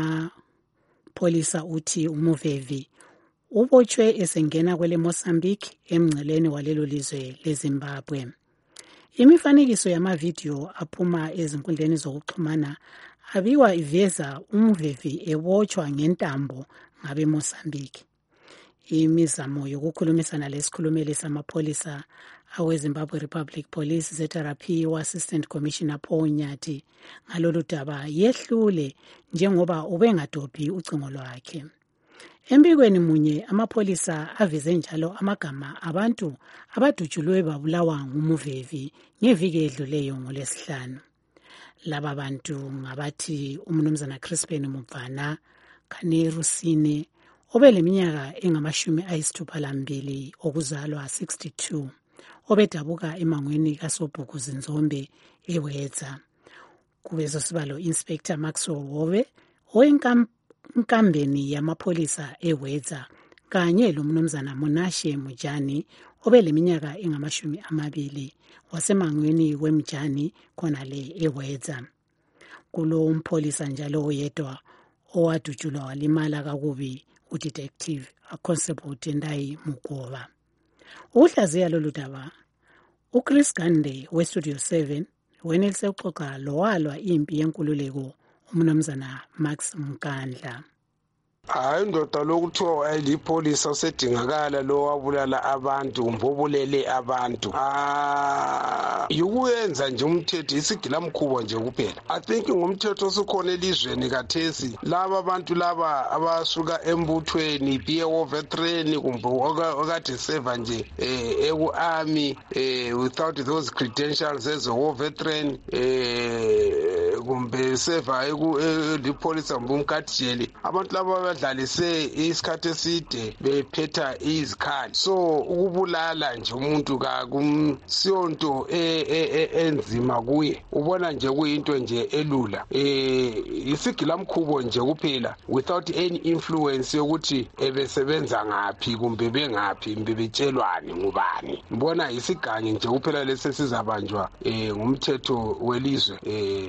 polisa uthi uMuvevi ubotshwe esengena kwele Mozambique emngceleni walelo lizwe leZimbabwe. Imifanekiso yamavidiyo aphuma ezinkundleni zokuxhumana abikwa iveza uMuvevi ebotshwa ngentambo ngabe Mozambique. Imizamo yokukhulumisana lesikhulumeli samapholisa aweZimbabwe Republic Police ZRP Assistant Commissioner Paul Nyati ngalolu daba yehlule njengoba ubengadobhi ucingo lwakhe. Embikweni munye amapholisa avize njalo amagama abantu abadutshulwe babulawa nguMuvevi ngeviki edluleyo ngoLwesihlanu. Laba bantu ngabathi umnumzana Crispin Mubvana, Khane Rusine obeleminyaka engama-62 okuzalwa 62, obedabuka emangweni kaSobhuku Zinzombe eWedza. Kubezo sibalo Inspector Maxwell Wobe owenkambeni yamapholisa eWedza kanye lomnumzana Monashe Mujani obeleminyaka engama-20 wasemangweni weMjani khona le eWedza. Kulo umpholisa njalo oyedwa owadutshulwa walimala kakubi uDetective Constable Tendai Mugoba. Uhlaziya lolu daba uChris Gande weStudio 7 wenelise uxoxa lowalwa impi yenkululeko umnumzana Max Mkandla. Hayi ndoda lokuthiwa wayelipholisa usedingakala lo wabulala abantu mbobulele abantu yikuyenza nje umthetho isigilamkhubo nje kuphela. I think ngumthetho osukhona elizweni kathesi laba abantu laba abasuka embuthweni be war veteran kumbe okade seva nje eku-army without those credentials as a war veteran kumbe seva elipholisa kumbe umkadijeli, abantu laba badlalise isikhathi eside bephetha izikhali. So ukubulala nje umuntu kakumsiyonto enzima kuye, ubona nje kuyinto nje elula, isigilamkhubo nje kuphela without any influence yokuthi ebesebenza ngaphi kumbe bengaphi mbe betshelwane ngubani. Mbona isiganye nje kuphela lesi sizabanjwa ngumthetho welizwe ngesikhathi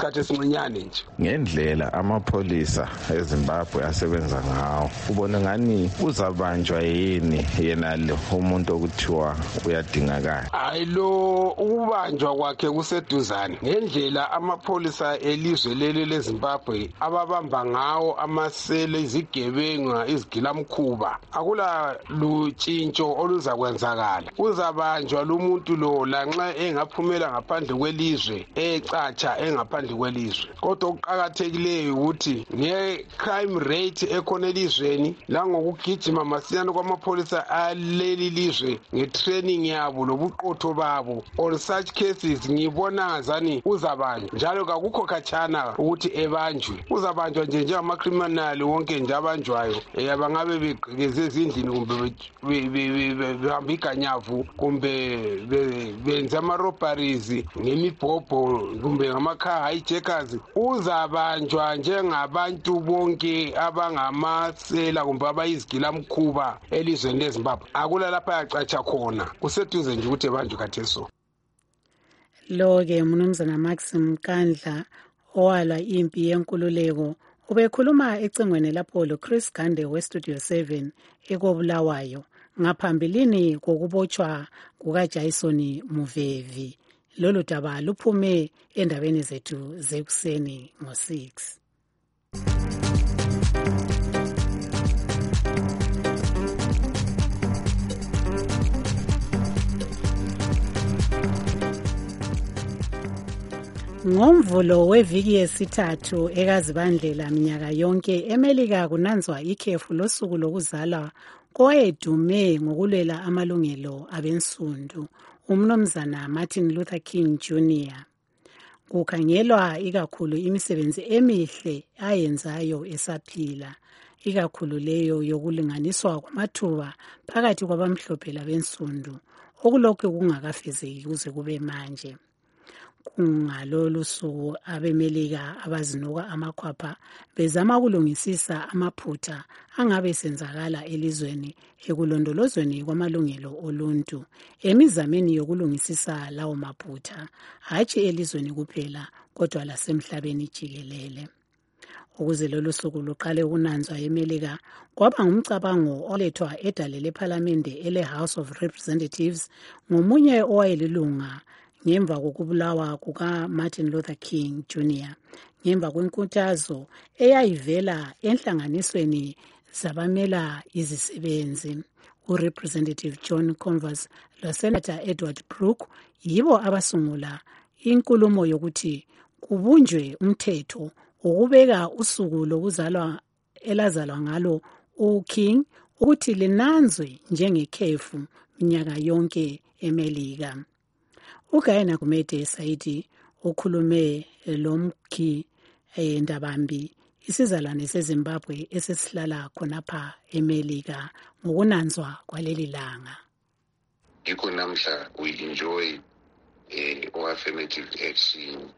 isikhathi esincinyane nje. Ngendlela amapholisa eZimbabwe asebenza ngawo ubona ngani uzabanjwa yini yena lo umuntu okuthiwa uyadingakala? Hayi, lo ukubanjwa kwakhe kuseduzane ngendlela amapholisa elizwe leli leZimbabwe ababamba ngawo amasele, izigebenga, izigilamkhuba. Akula lutshintsho oluzakwenzakala. Uzabanjwa lumuntu lo lanxa engaphumela ngaphandle kwelizwe, ecatsha engaphandle kwelizwe. Kodwa okuqakathekileyo ukuthi nge-crime rate ekhona elizweni langokugijima masinyane kwamapholisa aleli lizwe nge-training yabo lobuqotho babo, on such cases ngibona ngazani uzabanjwa, njalo kakukho khatshana ukuthi ebanjwe. Uzabanjwa nje njengama-criminal wonke nje abanjwayo, bangabe begqekeze ezindlini kumbe behamba iganyavu kumbe benze ama-robberies ngemibhobho kumbe ngama-car hijackers. Uzabanjwa njengabantu bonke abangamasela kumbe abayizigilamkhuba elizweni leZimbabwe. Akula lapha yacatsha khona, kuseduze nje ukuthi ebanjwe khatheso. Lo-ke Mnumzana Maxim Kandla owalwa impi yenkululeko ubekhuluma ecingweni lapho loChris Gande weStudio 7 ekobulawayo ngaphambilini kokubotshwa kukaJason Muvevi. Lolu daba luphume endabeni zethu zekuseni ngo-6. Ngomvulo weviki yesithathu ekazibandlela minyaka yonke eMelika kunanzwa ikhefu losuku lokuzalwa kowayedume ngokulwela amalungelo abensundu uMnumzana Martin Luther King Jr. Kukhangelwa ikakhulu imisebenzi emihle ayenzayo esaphila, ikakhulu leyo yokulinganiswa kwamathuba phakathi kwabamhlophe labensundu okulokhu kungakafezeki kuze kube manje. Kungalolu suku abemelika abazinuka amakhwapha bezama ukulungisisa amaphutha angabe senzakala elizweni ekulondolozweni kwamalungelo oluntu emizameni yokulungisisa lawo maphutha hatshi elizweni kuphela kodwa lasemhlabeni jikelele. Ukuze lolu suku luqale ukunanzwa eMelika kwaba ngumcabango olethwa edale lephalamende ele-House of Representatives ngomunye owayelilunga ngemva kokubulawa kuka-Martin Luther King Jr. ngemva kwenkuthazo eyayivela enhlanganisweni zabamela izisebenzi. uRepresentative John Converse loSenator Edward Brooke yibo abasungula inkulumo yokuthi kubunjwe umthetho ukubeka usuku lokuzalwa elazalwa ngalo uKing ukuthi linanzwe njengekhefu minyaka yonke eMelika. uGayana Kumete Saidi ukhulume lomkhi endabambi isizalwane seZimbabwe esesihlala khonapha eMelika ngokunanzwa kwaleli langa. Yikho namhla we enjoy affirmative action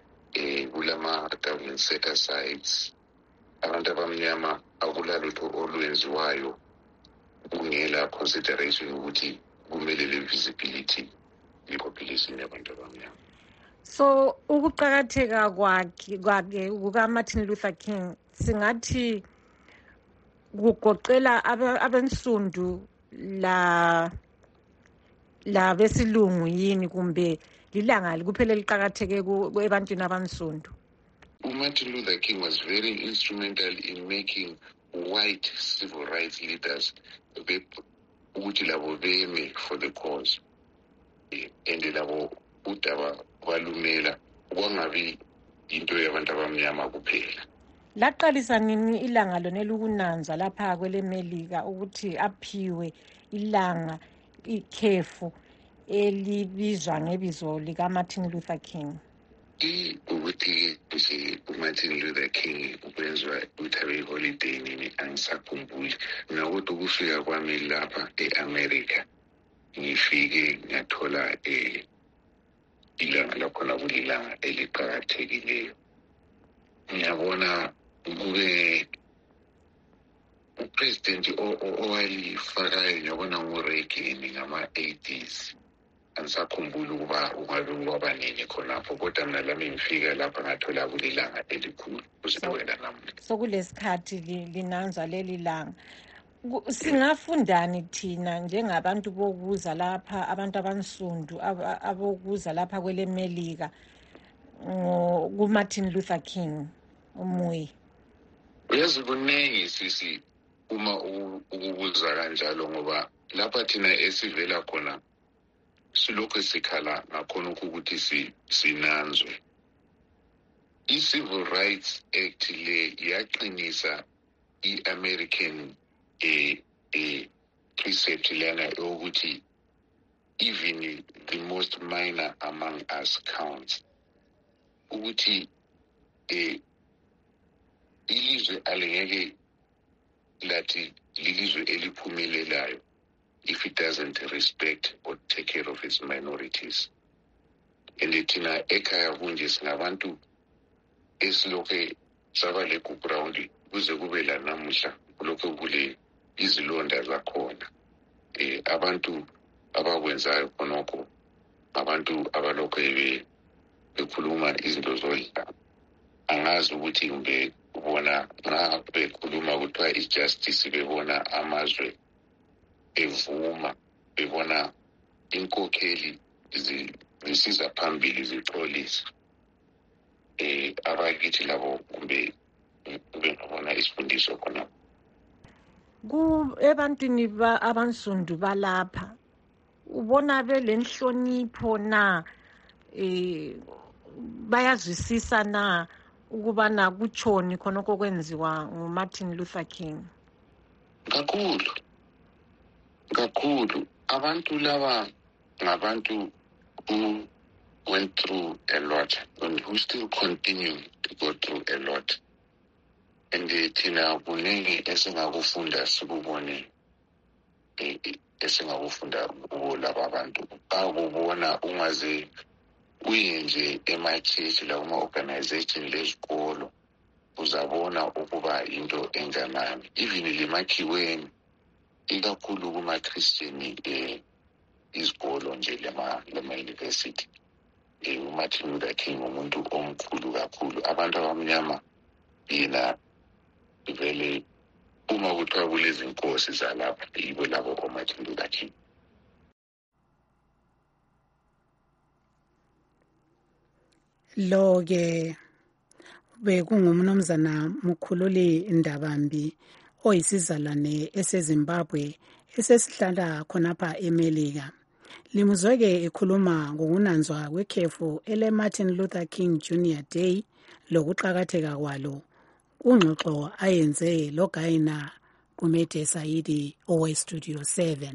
kulama government set asides. Abantu abamnyama akulalutho olwenziwayo kungela consideration ukuthi kumele le visibility population yabantu abamnyama. So ukuqakatheka kwakhe kuka-Martin Luther King singathi kugoqela abensundu la besilungu yini kumbe lilanga likuphela liqakatheke ebantwini abansundu? Martin Luther King was very instrumental in making white civil rights leaders ukuthi labo beme for the cause. And labo udaba walumela kwangabi into yabantu abamnyama kuphela. Laqalisa nini ilanga lona lokunanza lapha kweleMelika ukuthi aphiwe ilanga ikhefu elibizwa ngebizo lika Martin Luther King? Ukuthi uMartin Luther King ukwenzwa uthabe holiday nini angisakhumbuli. Ngakuthi ukufika kwami lapha eAmerica ngifike ngathola ilanga lakhona kulilanga eliqakathekileyo. Ngiyabona kube upresident owalifakayo ngiyabona nguReagan ngama-80s angisakhumbuli ukuba ungabe wabanini khonapho, kodwa mina lami ngifika lapha ngathola kulilanga elikhulu kusewena namuhla. So kulesikhathi linanzwa leli langa. Singafundani thina njengabantu bokuza lapha, abantu abansundu abokuza lapha kwele Melika ku-Martin Luther King umuyi? Uyazi kuningi sisi uma ukubuza kanjalo, ngoba lapha thina esivela khona silokhu sikhala ngakhona ukuthi sinanzwe. I-Civil Rights Act le yaqinisa i-American precept lena yokuthi even the most minor among us counts. Ukuthi ilizwe alingeke lathi lilizwe eliphumelelayo if it doesn't respect or take care of its minorities. And thina ekhaya kunje singabantu esilokhe sabale ku-ground kuze kube la namuhla kulokho kule izilonda zakhona. Abantu abakwenzayo khonokho abantu abalokho bekhuluma izinto zodlame. Angazi ukuthi kumbe ubona nxa bekhuluma kuthiwa i-justice, bebona amazwe evuma, bebona inkokheli zisiza phambili zixolisa. Abakithi labo kumbe ngabona isifundiso khona. Ebantwini abansundu balapha ubona belenhlonipho na, bayazwisisa na ukubana kutshoni khonokho kwenziwa nguMartin Luther King? Kakhulu abantu laba ngabantu who went through a lot and who still continue to go through a lot. And thina kuningi esingakufunda sikubone, esingakufunda kubo laba abantu. Akubona ungaze uye nje ema-church la kuma-organization lezikolo uzabona ukuba into enganani. Even lemakhiweni ikakhulu kuma-Christian izikolo nje lema-university. uMartin Luther King umuntu omkhulu kakhulu. Abantu abamnyama yena vele uma kuthiwa kulezi nkosi zalapha yibo labo oMartin Luther King. Lo-ke bekungumnumzana Mukhululi Ndabambi oyisizalwane eseZimbabwe esesihlala khonapha eMelika. Limuzweke ekhuluma ngokunanzwa kwekhefu ele-Martin Luther King Jr. Day lokuqakatheka kwalo kungxoxo ayenze loGayina Gumede Saidi owe-Studio 7.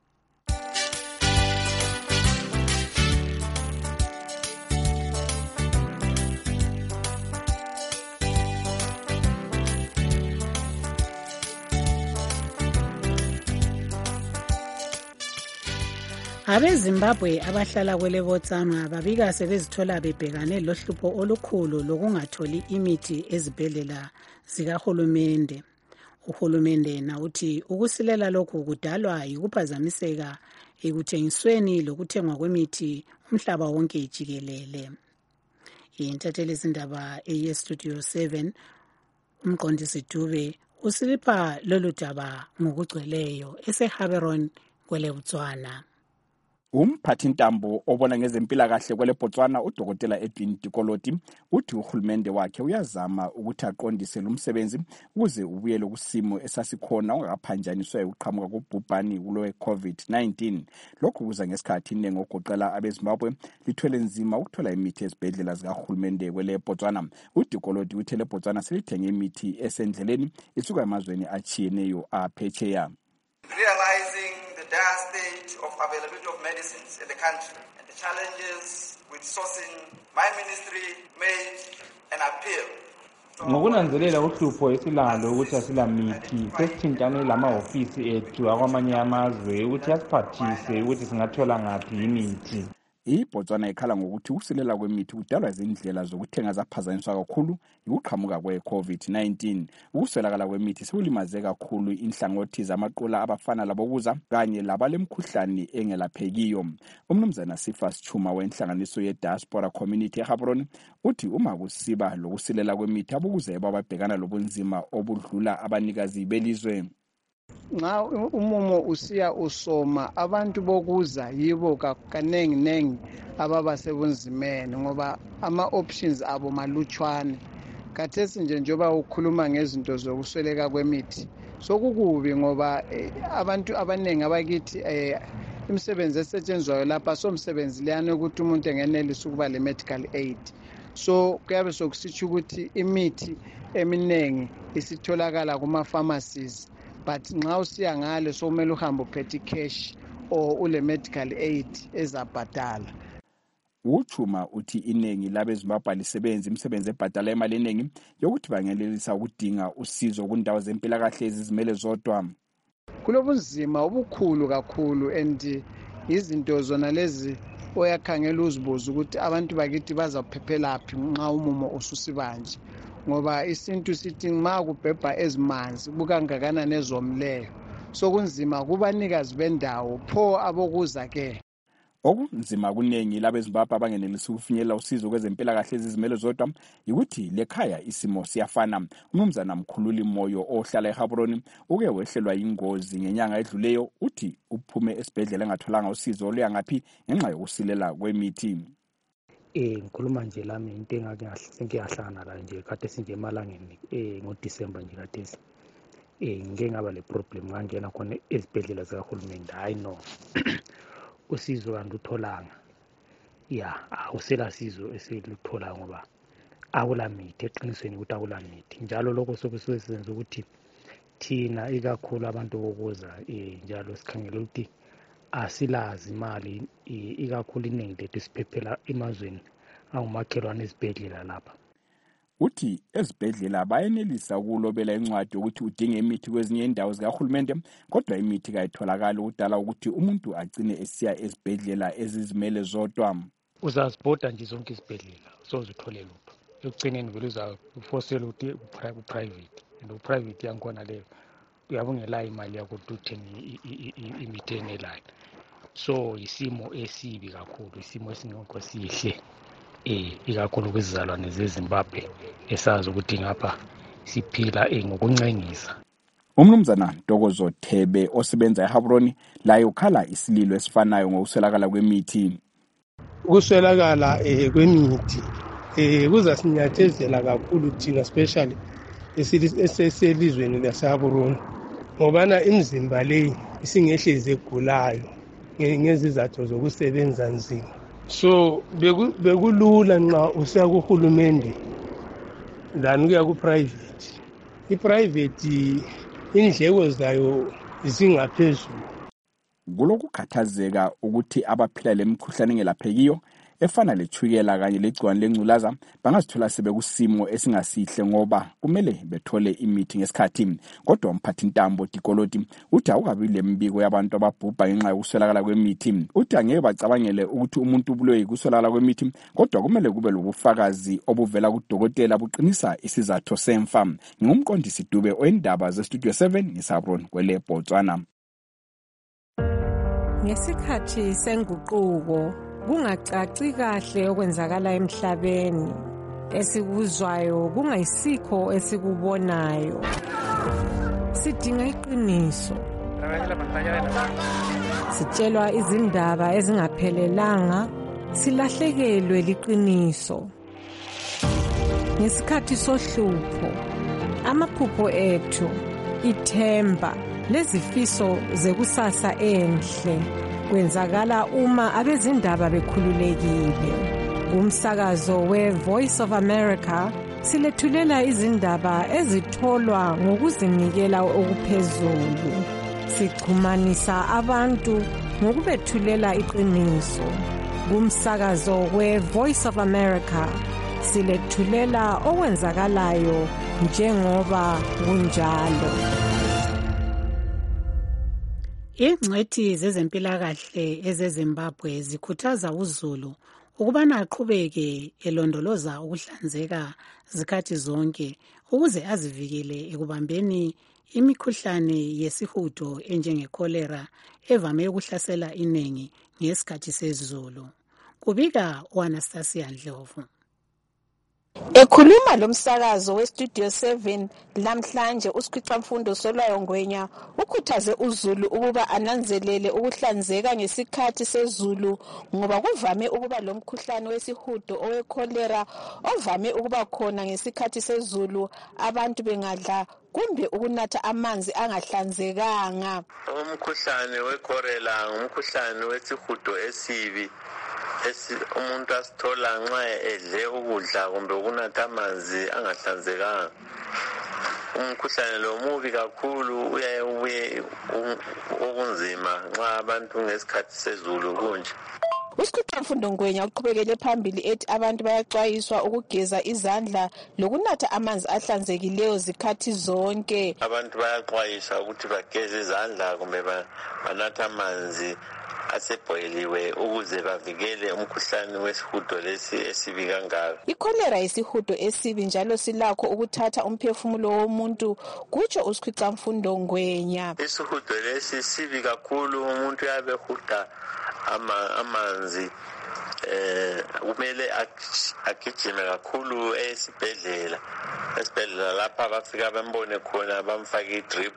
AbeZimbabwe abahlala kwele Botswana babika sebezithola bebhekane lohlupho olukhulu lokungatholi imithi ezibhedlela zikahulumende. Uhulumende nauthi ukusilela lokhu kudalwa yikuphazamiseka ekuthengisweni lokuthengwa kwemithi umhlaba wonke jikelele. Intatheli zindaba eyeStudio 7 umqondisi Dube usilipha lolu daba ngokugcweleyo eseHaberon kwele Botswana. Umphathintambo obona ngezempilakahle kwele Botswana uDokotela Edwin Dikoloti uthi uhulumende wakhe uyazama ukuthi aqondise lumsebenzi ukuze ubuyele kusimo esasikhona ongakaphanjaniswa ukuqhamuka kubhubhani kulo COVID-19. Lokhu kuza ngesikhathi inengo ogoqela abeZimbabwe lithwele nzima ukuthola imithi ezibhedlela zikahulumende kwele Botswana. uDikoloti uthe le Botswana selithenge imithi esendleleni isuka emazweni achiyeneyo aphetsheya. Realizing the dire state of availability of medicines in the country and the challenges with sourcing, my ministry made an appeal. Ngokunanzelela uhlupho esilalo ukuthi asilamithi, sesithintane lamahhovisi ethu akwamanye amazwe ukuthi asiphathise ukuthi singathola ngaphi imithi. iBotswana ikhala ngokuthi ukusilela kwemithi kudalwa izindlela zokuthenga zaphazanyiswa kakhulu ukuqhamuka kwe-COVID-19. Ukuswelakala kwemithi sekulimaze kakhulu inhlangothi zamaqula abafana labokuza kanye labalemkhuhlane engelaphekiyo. Umnumzana Sifas Chuma wenhlanganiso ye-Diaspora Community eGaborone uthi uma kusiba lokusilela kwemithi abokuza bababhekana lobunzima obudlula abanikazi belizwe. Nxa umumo usiya usoma abantu bokuza yibo kanengi ababa sebunzimeni ngoba ama-options abo malutshwane. Khathesi njengoba ukhuluma ngezinto zokusweleka kwemithi sokukubi ngoba abantu abanengi abakithi imisebenzi esetshenzwayo lapha somsebenzi leyana ukuthi umuntu engenelisa ukuba le-medical aid. So kuyabe sokusitsho ukuthi imithi eminengi isitholakala kuma-pharmacies. But nxa usiya ngale sokumele uhambe uphethe cash or ule medical aid ezabhadala. Uchuma uthi inengi labeZimbabwe lisebenza imisebenzi ebhadala imali eningi yokuthi bangenelisa ukudinga usizo kundawo zempilakahle ezizimele zodwa. Kulobunzima obukhulu kakhulu and izinto zona lezi oyakhangela uzibuza ukuthi abantu bakithi bazaphephelaphi nxa umumo ususibanje. Ngoba isintu sithi ma kubhebha ezimanzi bukangakanani ezomleyo sokunzima kubanikazi bendawo pho abokuza ke. Okunzima kunengi labeZimbabwe abangenelisa ukufinyelela usizo kwezempilakahle ezizimele zodwa ukuthi lekhaya isimo siyafana. Umnumzana Mkhululi Moyo ohlala eGaborone uke wehlelwa ingozi ngenyanga edluleyo uthi uphume esibhedlela engatholanga usizo oluyangaphi ngenxa yokusilela kwemithi. Ngikhuluma nje lami into engiyahlangana la nje kade sinje emalangeni ngoDisemba nje kade ngeke ngaba le problem ngangena khona ezibhedlela zikahulumende. Hayi no usizo kanti utholanga awusela sizo esiluthola ngoba akula mithi eqinisweni ukuthi akula mithi njalo lokho sokusebenza ukuthi thina ikakhulu abantu bokuza njalo sikhangela ukuthi asilazi imali ikakhulu iningi lethu siphephela emazweni angumakhelwane esibhedlela lapha. Uthi ezibhedlela bayenelisa ukulobela incwadi ukuthi udinge imithi kwezinye indawo zikahulumende kodwa imithi kayitholakali ukudala ukuthi umuntu agcine esiya ezibhedlela ezizimele zodwa. Uzazibhoda nje zonke izibhedlela soze uthole lutho. Ekugcineni vele uzafosela ukuthi uprivate and uprivate yankhona leyo uyabungela imali yakho ukuthi uthenge imithi enelayo. So isimo esibi kakhulu, isimo esingekho sihle ikakhulu kwizizalwane zeZimbabwe esazi ukuthi ngapha siphila ngokuncengisa. Umnumzana Ntokozo Thebe osebenza eGaborone laye ukhala isililo esifanayo ngokuswelakala kwemithi. Ukuswelakala kwemithi kuzasinyathezela kakhulu thina especially eselizweni laseGaborone ngobana imizimba leyi isingehlezi egulayo ngezizathu zokusebenza nzima. So bekulula nxa usiya kuhulumende than ukuya ku-private. I-private indleko zayo zingaphezulu. Kulokukhathazeka ukuthi abaphila lemikhuhlane engelaphekiyo efana lechukela kanye legciwane lengculaza bangazithola sebekusimo esingasihle ngoba kumele bethole imithi ngesikhathi. Kodwa umphathi Ntambo Dikoloti uthi akukabi lembiko yabantu ababhubha ngenxa yokuswelakala kwemithi. Uthi angeke bacabangele ukuthi umuntu ubulewe yikuswelakala kwemithi kodwa kumele kube lobufakazi obuvela kudokotela buqinisa isizathu semfa. Ngumqondisi Dube oyindaba zeStudio 7 ngeSabrone kwele Botswana. Ngesikhathi senguquko kungacaci kahle okwenzakala emhlabeni esikuzwayo kungayisikho esikubonayo. Sidinga iqiniso. Sitshelwa izindaba ezingaphelelanga silahlekelwe liqiniso. Ngesikhathi sohlupho amaphupho ethu ithemba lezifiso zekusasa enhle kwenzakala uma abezindaba bekhululekile. Umsakazo we-Voice of America silethulela izindaba ezitholwa ngokuzinikela okuphezulu. Sichumanisa abantu ngokubethulela iqiniso. Kumsakazo we-Voice of America silethulela okwenzakalayo njengoba kunjalo. Ingcwethi zezempilakahle ezeZimbabwe zikhuthaza uZulu ukubana aqhubeke elondoloza ukuhlanzeka zikhathi zonke ukuze azivikele ekubambeni imikhuhlane yesihudo enjengekholera evame ukuhlasela inengi ngesikhathi sezulu. Kubika uAnastasia Ndlovu. Ekhuluma lomsakazo weStudio 7 lamhlanje uSikhwicamfundo Solwayo Ngwenya ukhuthaze uZulu ukuba ananzelele ukuhlanzeka ngesikhathi sezulu ngoba kuvame ukuba lomkhuhlane wesihudo owekholera ovame ukuba khona ngesikhathi sezulu abantu bengadla kumbe ukunatha amanzi angahlanzekanga. Umkhuhlane wekholera ngumkhuhlane wesihudo esibi umuntu asithola nxa edle ukudla kumbe ukunatha amanzi angahlanzekanga. Umkhuhlane lo mubi kakhulu uyaye okunzima nxa abantu ngesikhathi sezulu kunje. uSikhwicamfundo Ngwenya uqhubekele phambili ethi abantu bayaxwayiswa ukugeza izandla lokunatha amanzi ahlanzekileyo zikhathi zonke. Abantu bayaxwayiswa ukuthi bageze izandla kumbe banatha amanzi asebhoyiliwe ukuze bavikele umkhuhlane wesihudo lesi esibi kangaka. Ikholera yisihudo esibi njalo silakho ukuthatha umphefumulo womuntu kutsho uSikhwicamfundo Ngwenya. Isihudo lesi sibi kakhulu, umuntu uyabe huda amanzi kumele agijime kakhulu esibhedlela lapha bafika bambone khona bamfake idrip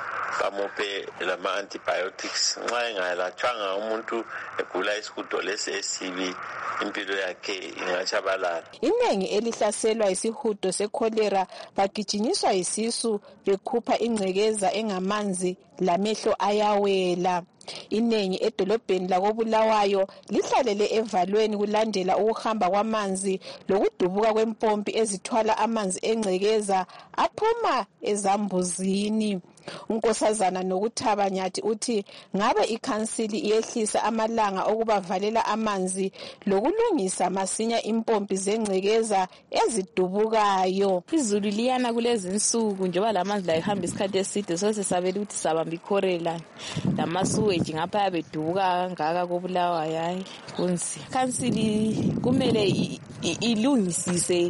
bamuphe lama-antibiotics. Nxa engalatshwanga umuntu egula isihudo lesi esibi impilo yakhe ingatshabalala. Inengi elihlaselwa isihudo sekholera bagijinyiswa yisisu bekhupha ingcekeza engamanzi lamehlo ayawela. Inengi edolobheni lakoBulawayo lihlalele evalweni kulandela ukuhamba kwamanzi lokudubuka kwempompi ezithwala amanzi engcekeza aphuma ezambuzini. uNkosazana Nokuthaba Nyathi uthi ngabe ikhansili iyehlisa amalanga okubavalela amanzi lokulungisa masinya impompi zengcekeza ezidubukayo. Izulu liyana kulezi insuku njengoba lamanzi la ehamba isikhathi eside sesisabela ukuthi sabamba ikhorela lamasuweji ngapha yabedubuka kangaka koBulawayo. Hayi kunzima. Ikhansili kumele ilungisise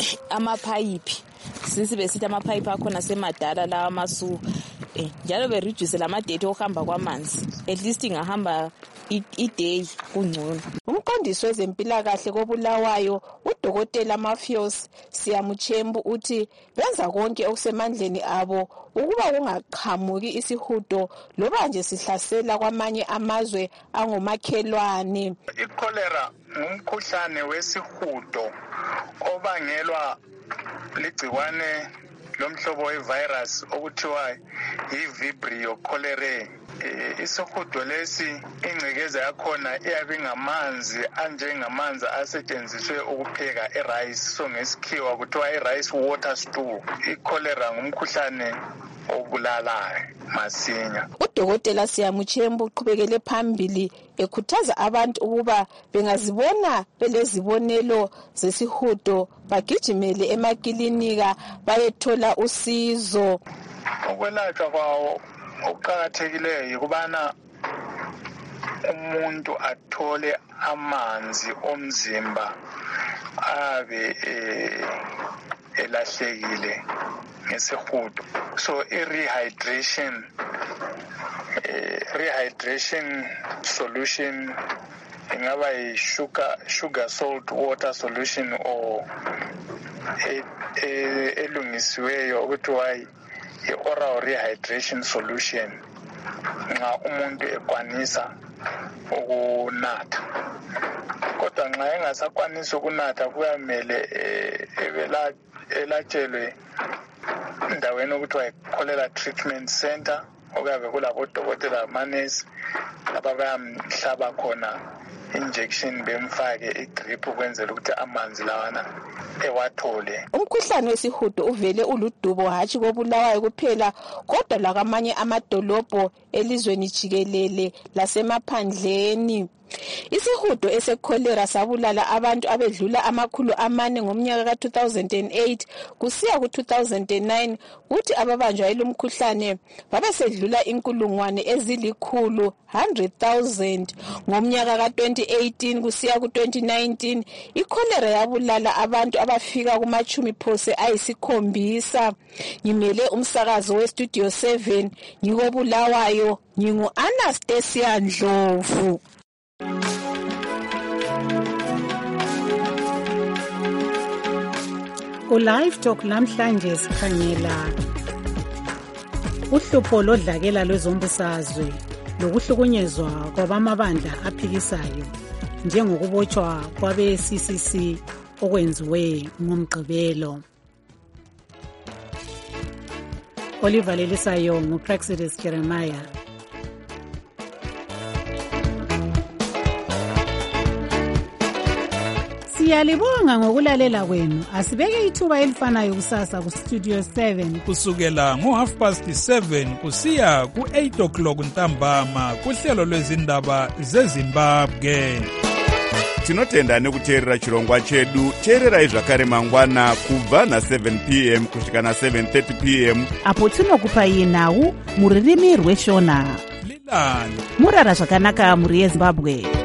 amaphayiphi since besithi amaphayiphi akhona semadala lawa amasu njalo bereduce lamadate ohamba kwamanzi, at least ingahamba iday kungcono. Umqondisi wezempilakahle koBulawayo uDokotela Mafios Siyamuchembu uthi benza konke okusemandleni abo ukuba kungaqhamuki isihudo loba nje sihlasela kwamanye amazwe angomakhelwane. Ikholera ngumkhuhlane wesihudo obangelwa ligciwane lomhlobo wevirus okuthiwa yiVibrio cholerae. Isihudo lesi ingcekeza yakhona iyabe ingamanzi anjengamanzi asetshenziswe ukupheka rice, so ngesikhiwa kuthiwa rice water stew. Ikholera ngumkhuhlane obulalayo masinya. uDokotela Siyamuchembu uqhubekele phambili ekhuthaza abantu ukuba bengazibona belezibonelo zesihudo bagijimele emakilinika bayethola usizo. Ukwelatshwa kwawo okuqakathekileyo yikubana umuntu athole amanzi omzimba abe elahlekile ngesihudo. So rehydration solution ingaba sugar salt water solution or elungisiweyo okuthiwa i-oral rehydration solution nxa umuntu ekwanisa ukunatha. Kodwa nxa engasakwanisi ukunatha kuyamele elatshelwe endaweni okuthiwa yi-cholera treatment center okuyabe kulabodokotela amanesi lapha bayamhlaba khona injection bemfake idrip ukwenzela ukuthi amanzi lawana ewathole. Umkhuhlane wesihudo uvele uludubo hatshi koBulawayo kuphela kodwa lakwamanye amadolobho elizweni jikelele lasemaphandleni. Isihudo esekholera sabulala abantu abedlula 400 ngomnyaka ka-2008 kusiya ku-2009 kuthi ababanjwa ilumkhuhlane babesedlula inkulungwane ezilikhulu 100,000 ngomnyaka ka-2018 kusiya ku-2019 ikholera yabulala abantu abafika kuma-70 ngimele umsakazo westudio 7 ngikobulawayo ngingu-Anastasia Ndlovu. Ku-Live Talk namhlanje sikhangela uhlupho lodlakela lwezombusazwe lokuhlukunyezwa kwabamabandla aphikisayo njengokubotshwa kwabe-CCC okwenziwe ngoMgqibelo. Oliver Lelisayo nguPraxidis Jeremiah. Siyalibonga ngokulalela kwenu. Asibeke ithuba elifanayo kusasa ku Studio 7 kusukela ngo7:30 kusiya ku8 ntambama kuhlelo lwezindaba zeZimbabwe. Tinotenda nekuteerera chirongwa chedu. Teererai zvakare mangwana kubva na7 p.m. kusvika na7:30 p.m. apo tinokupai nhau muririmi rweshona. Lilani murara zvakanaka muri yeZimbabwe.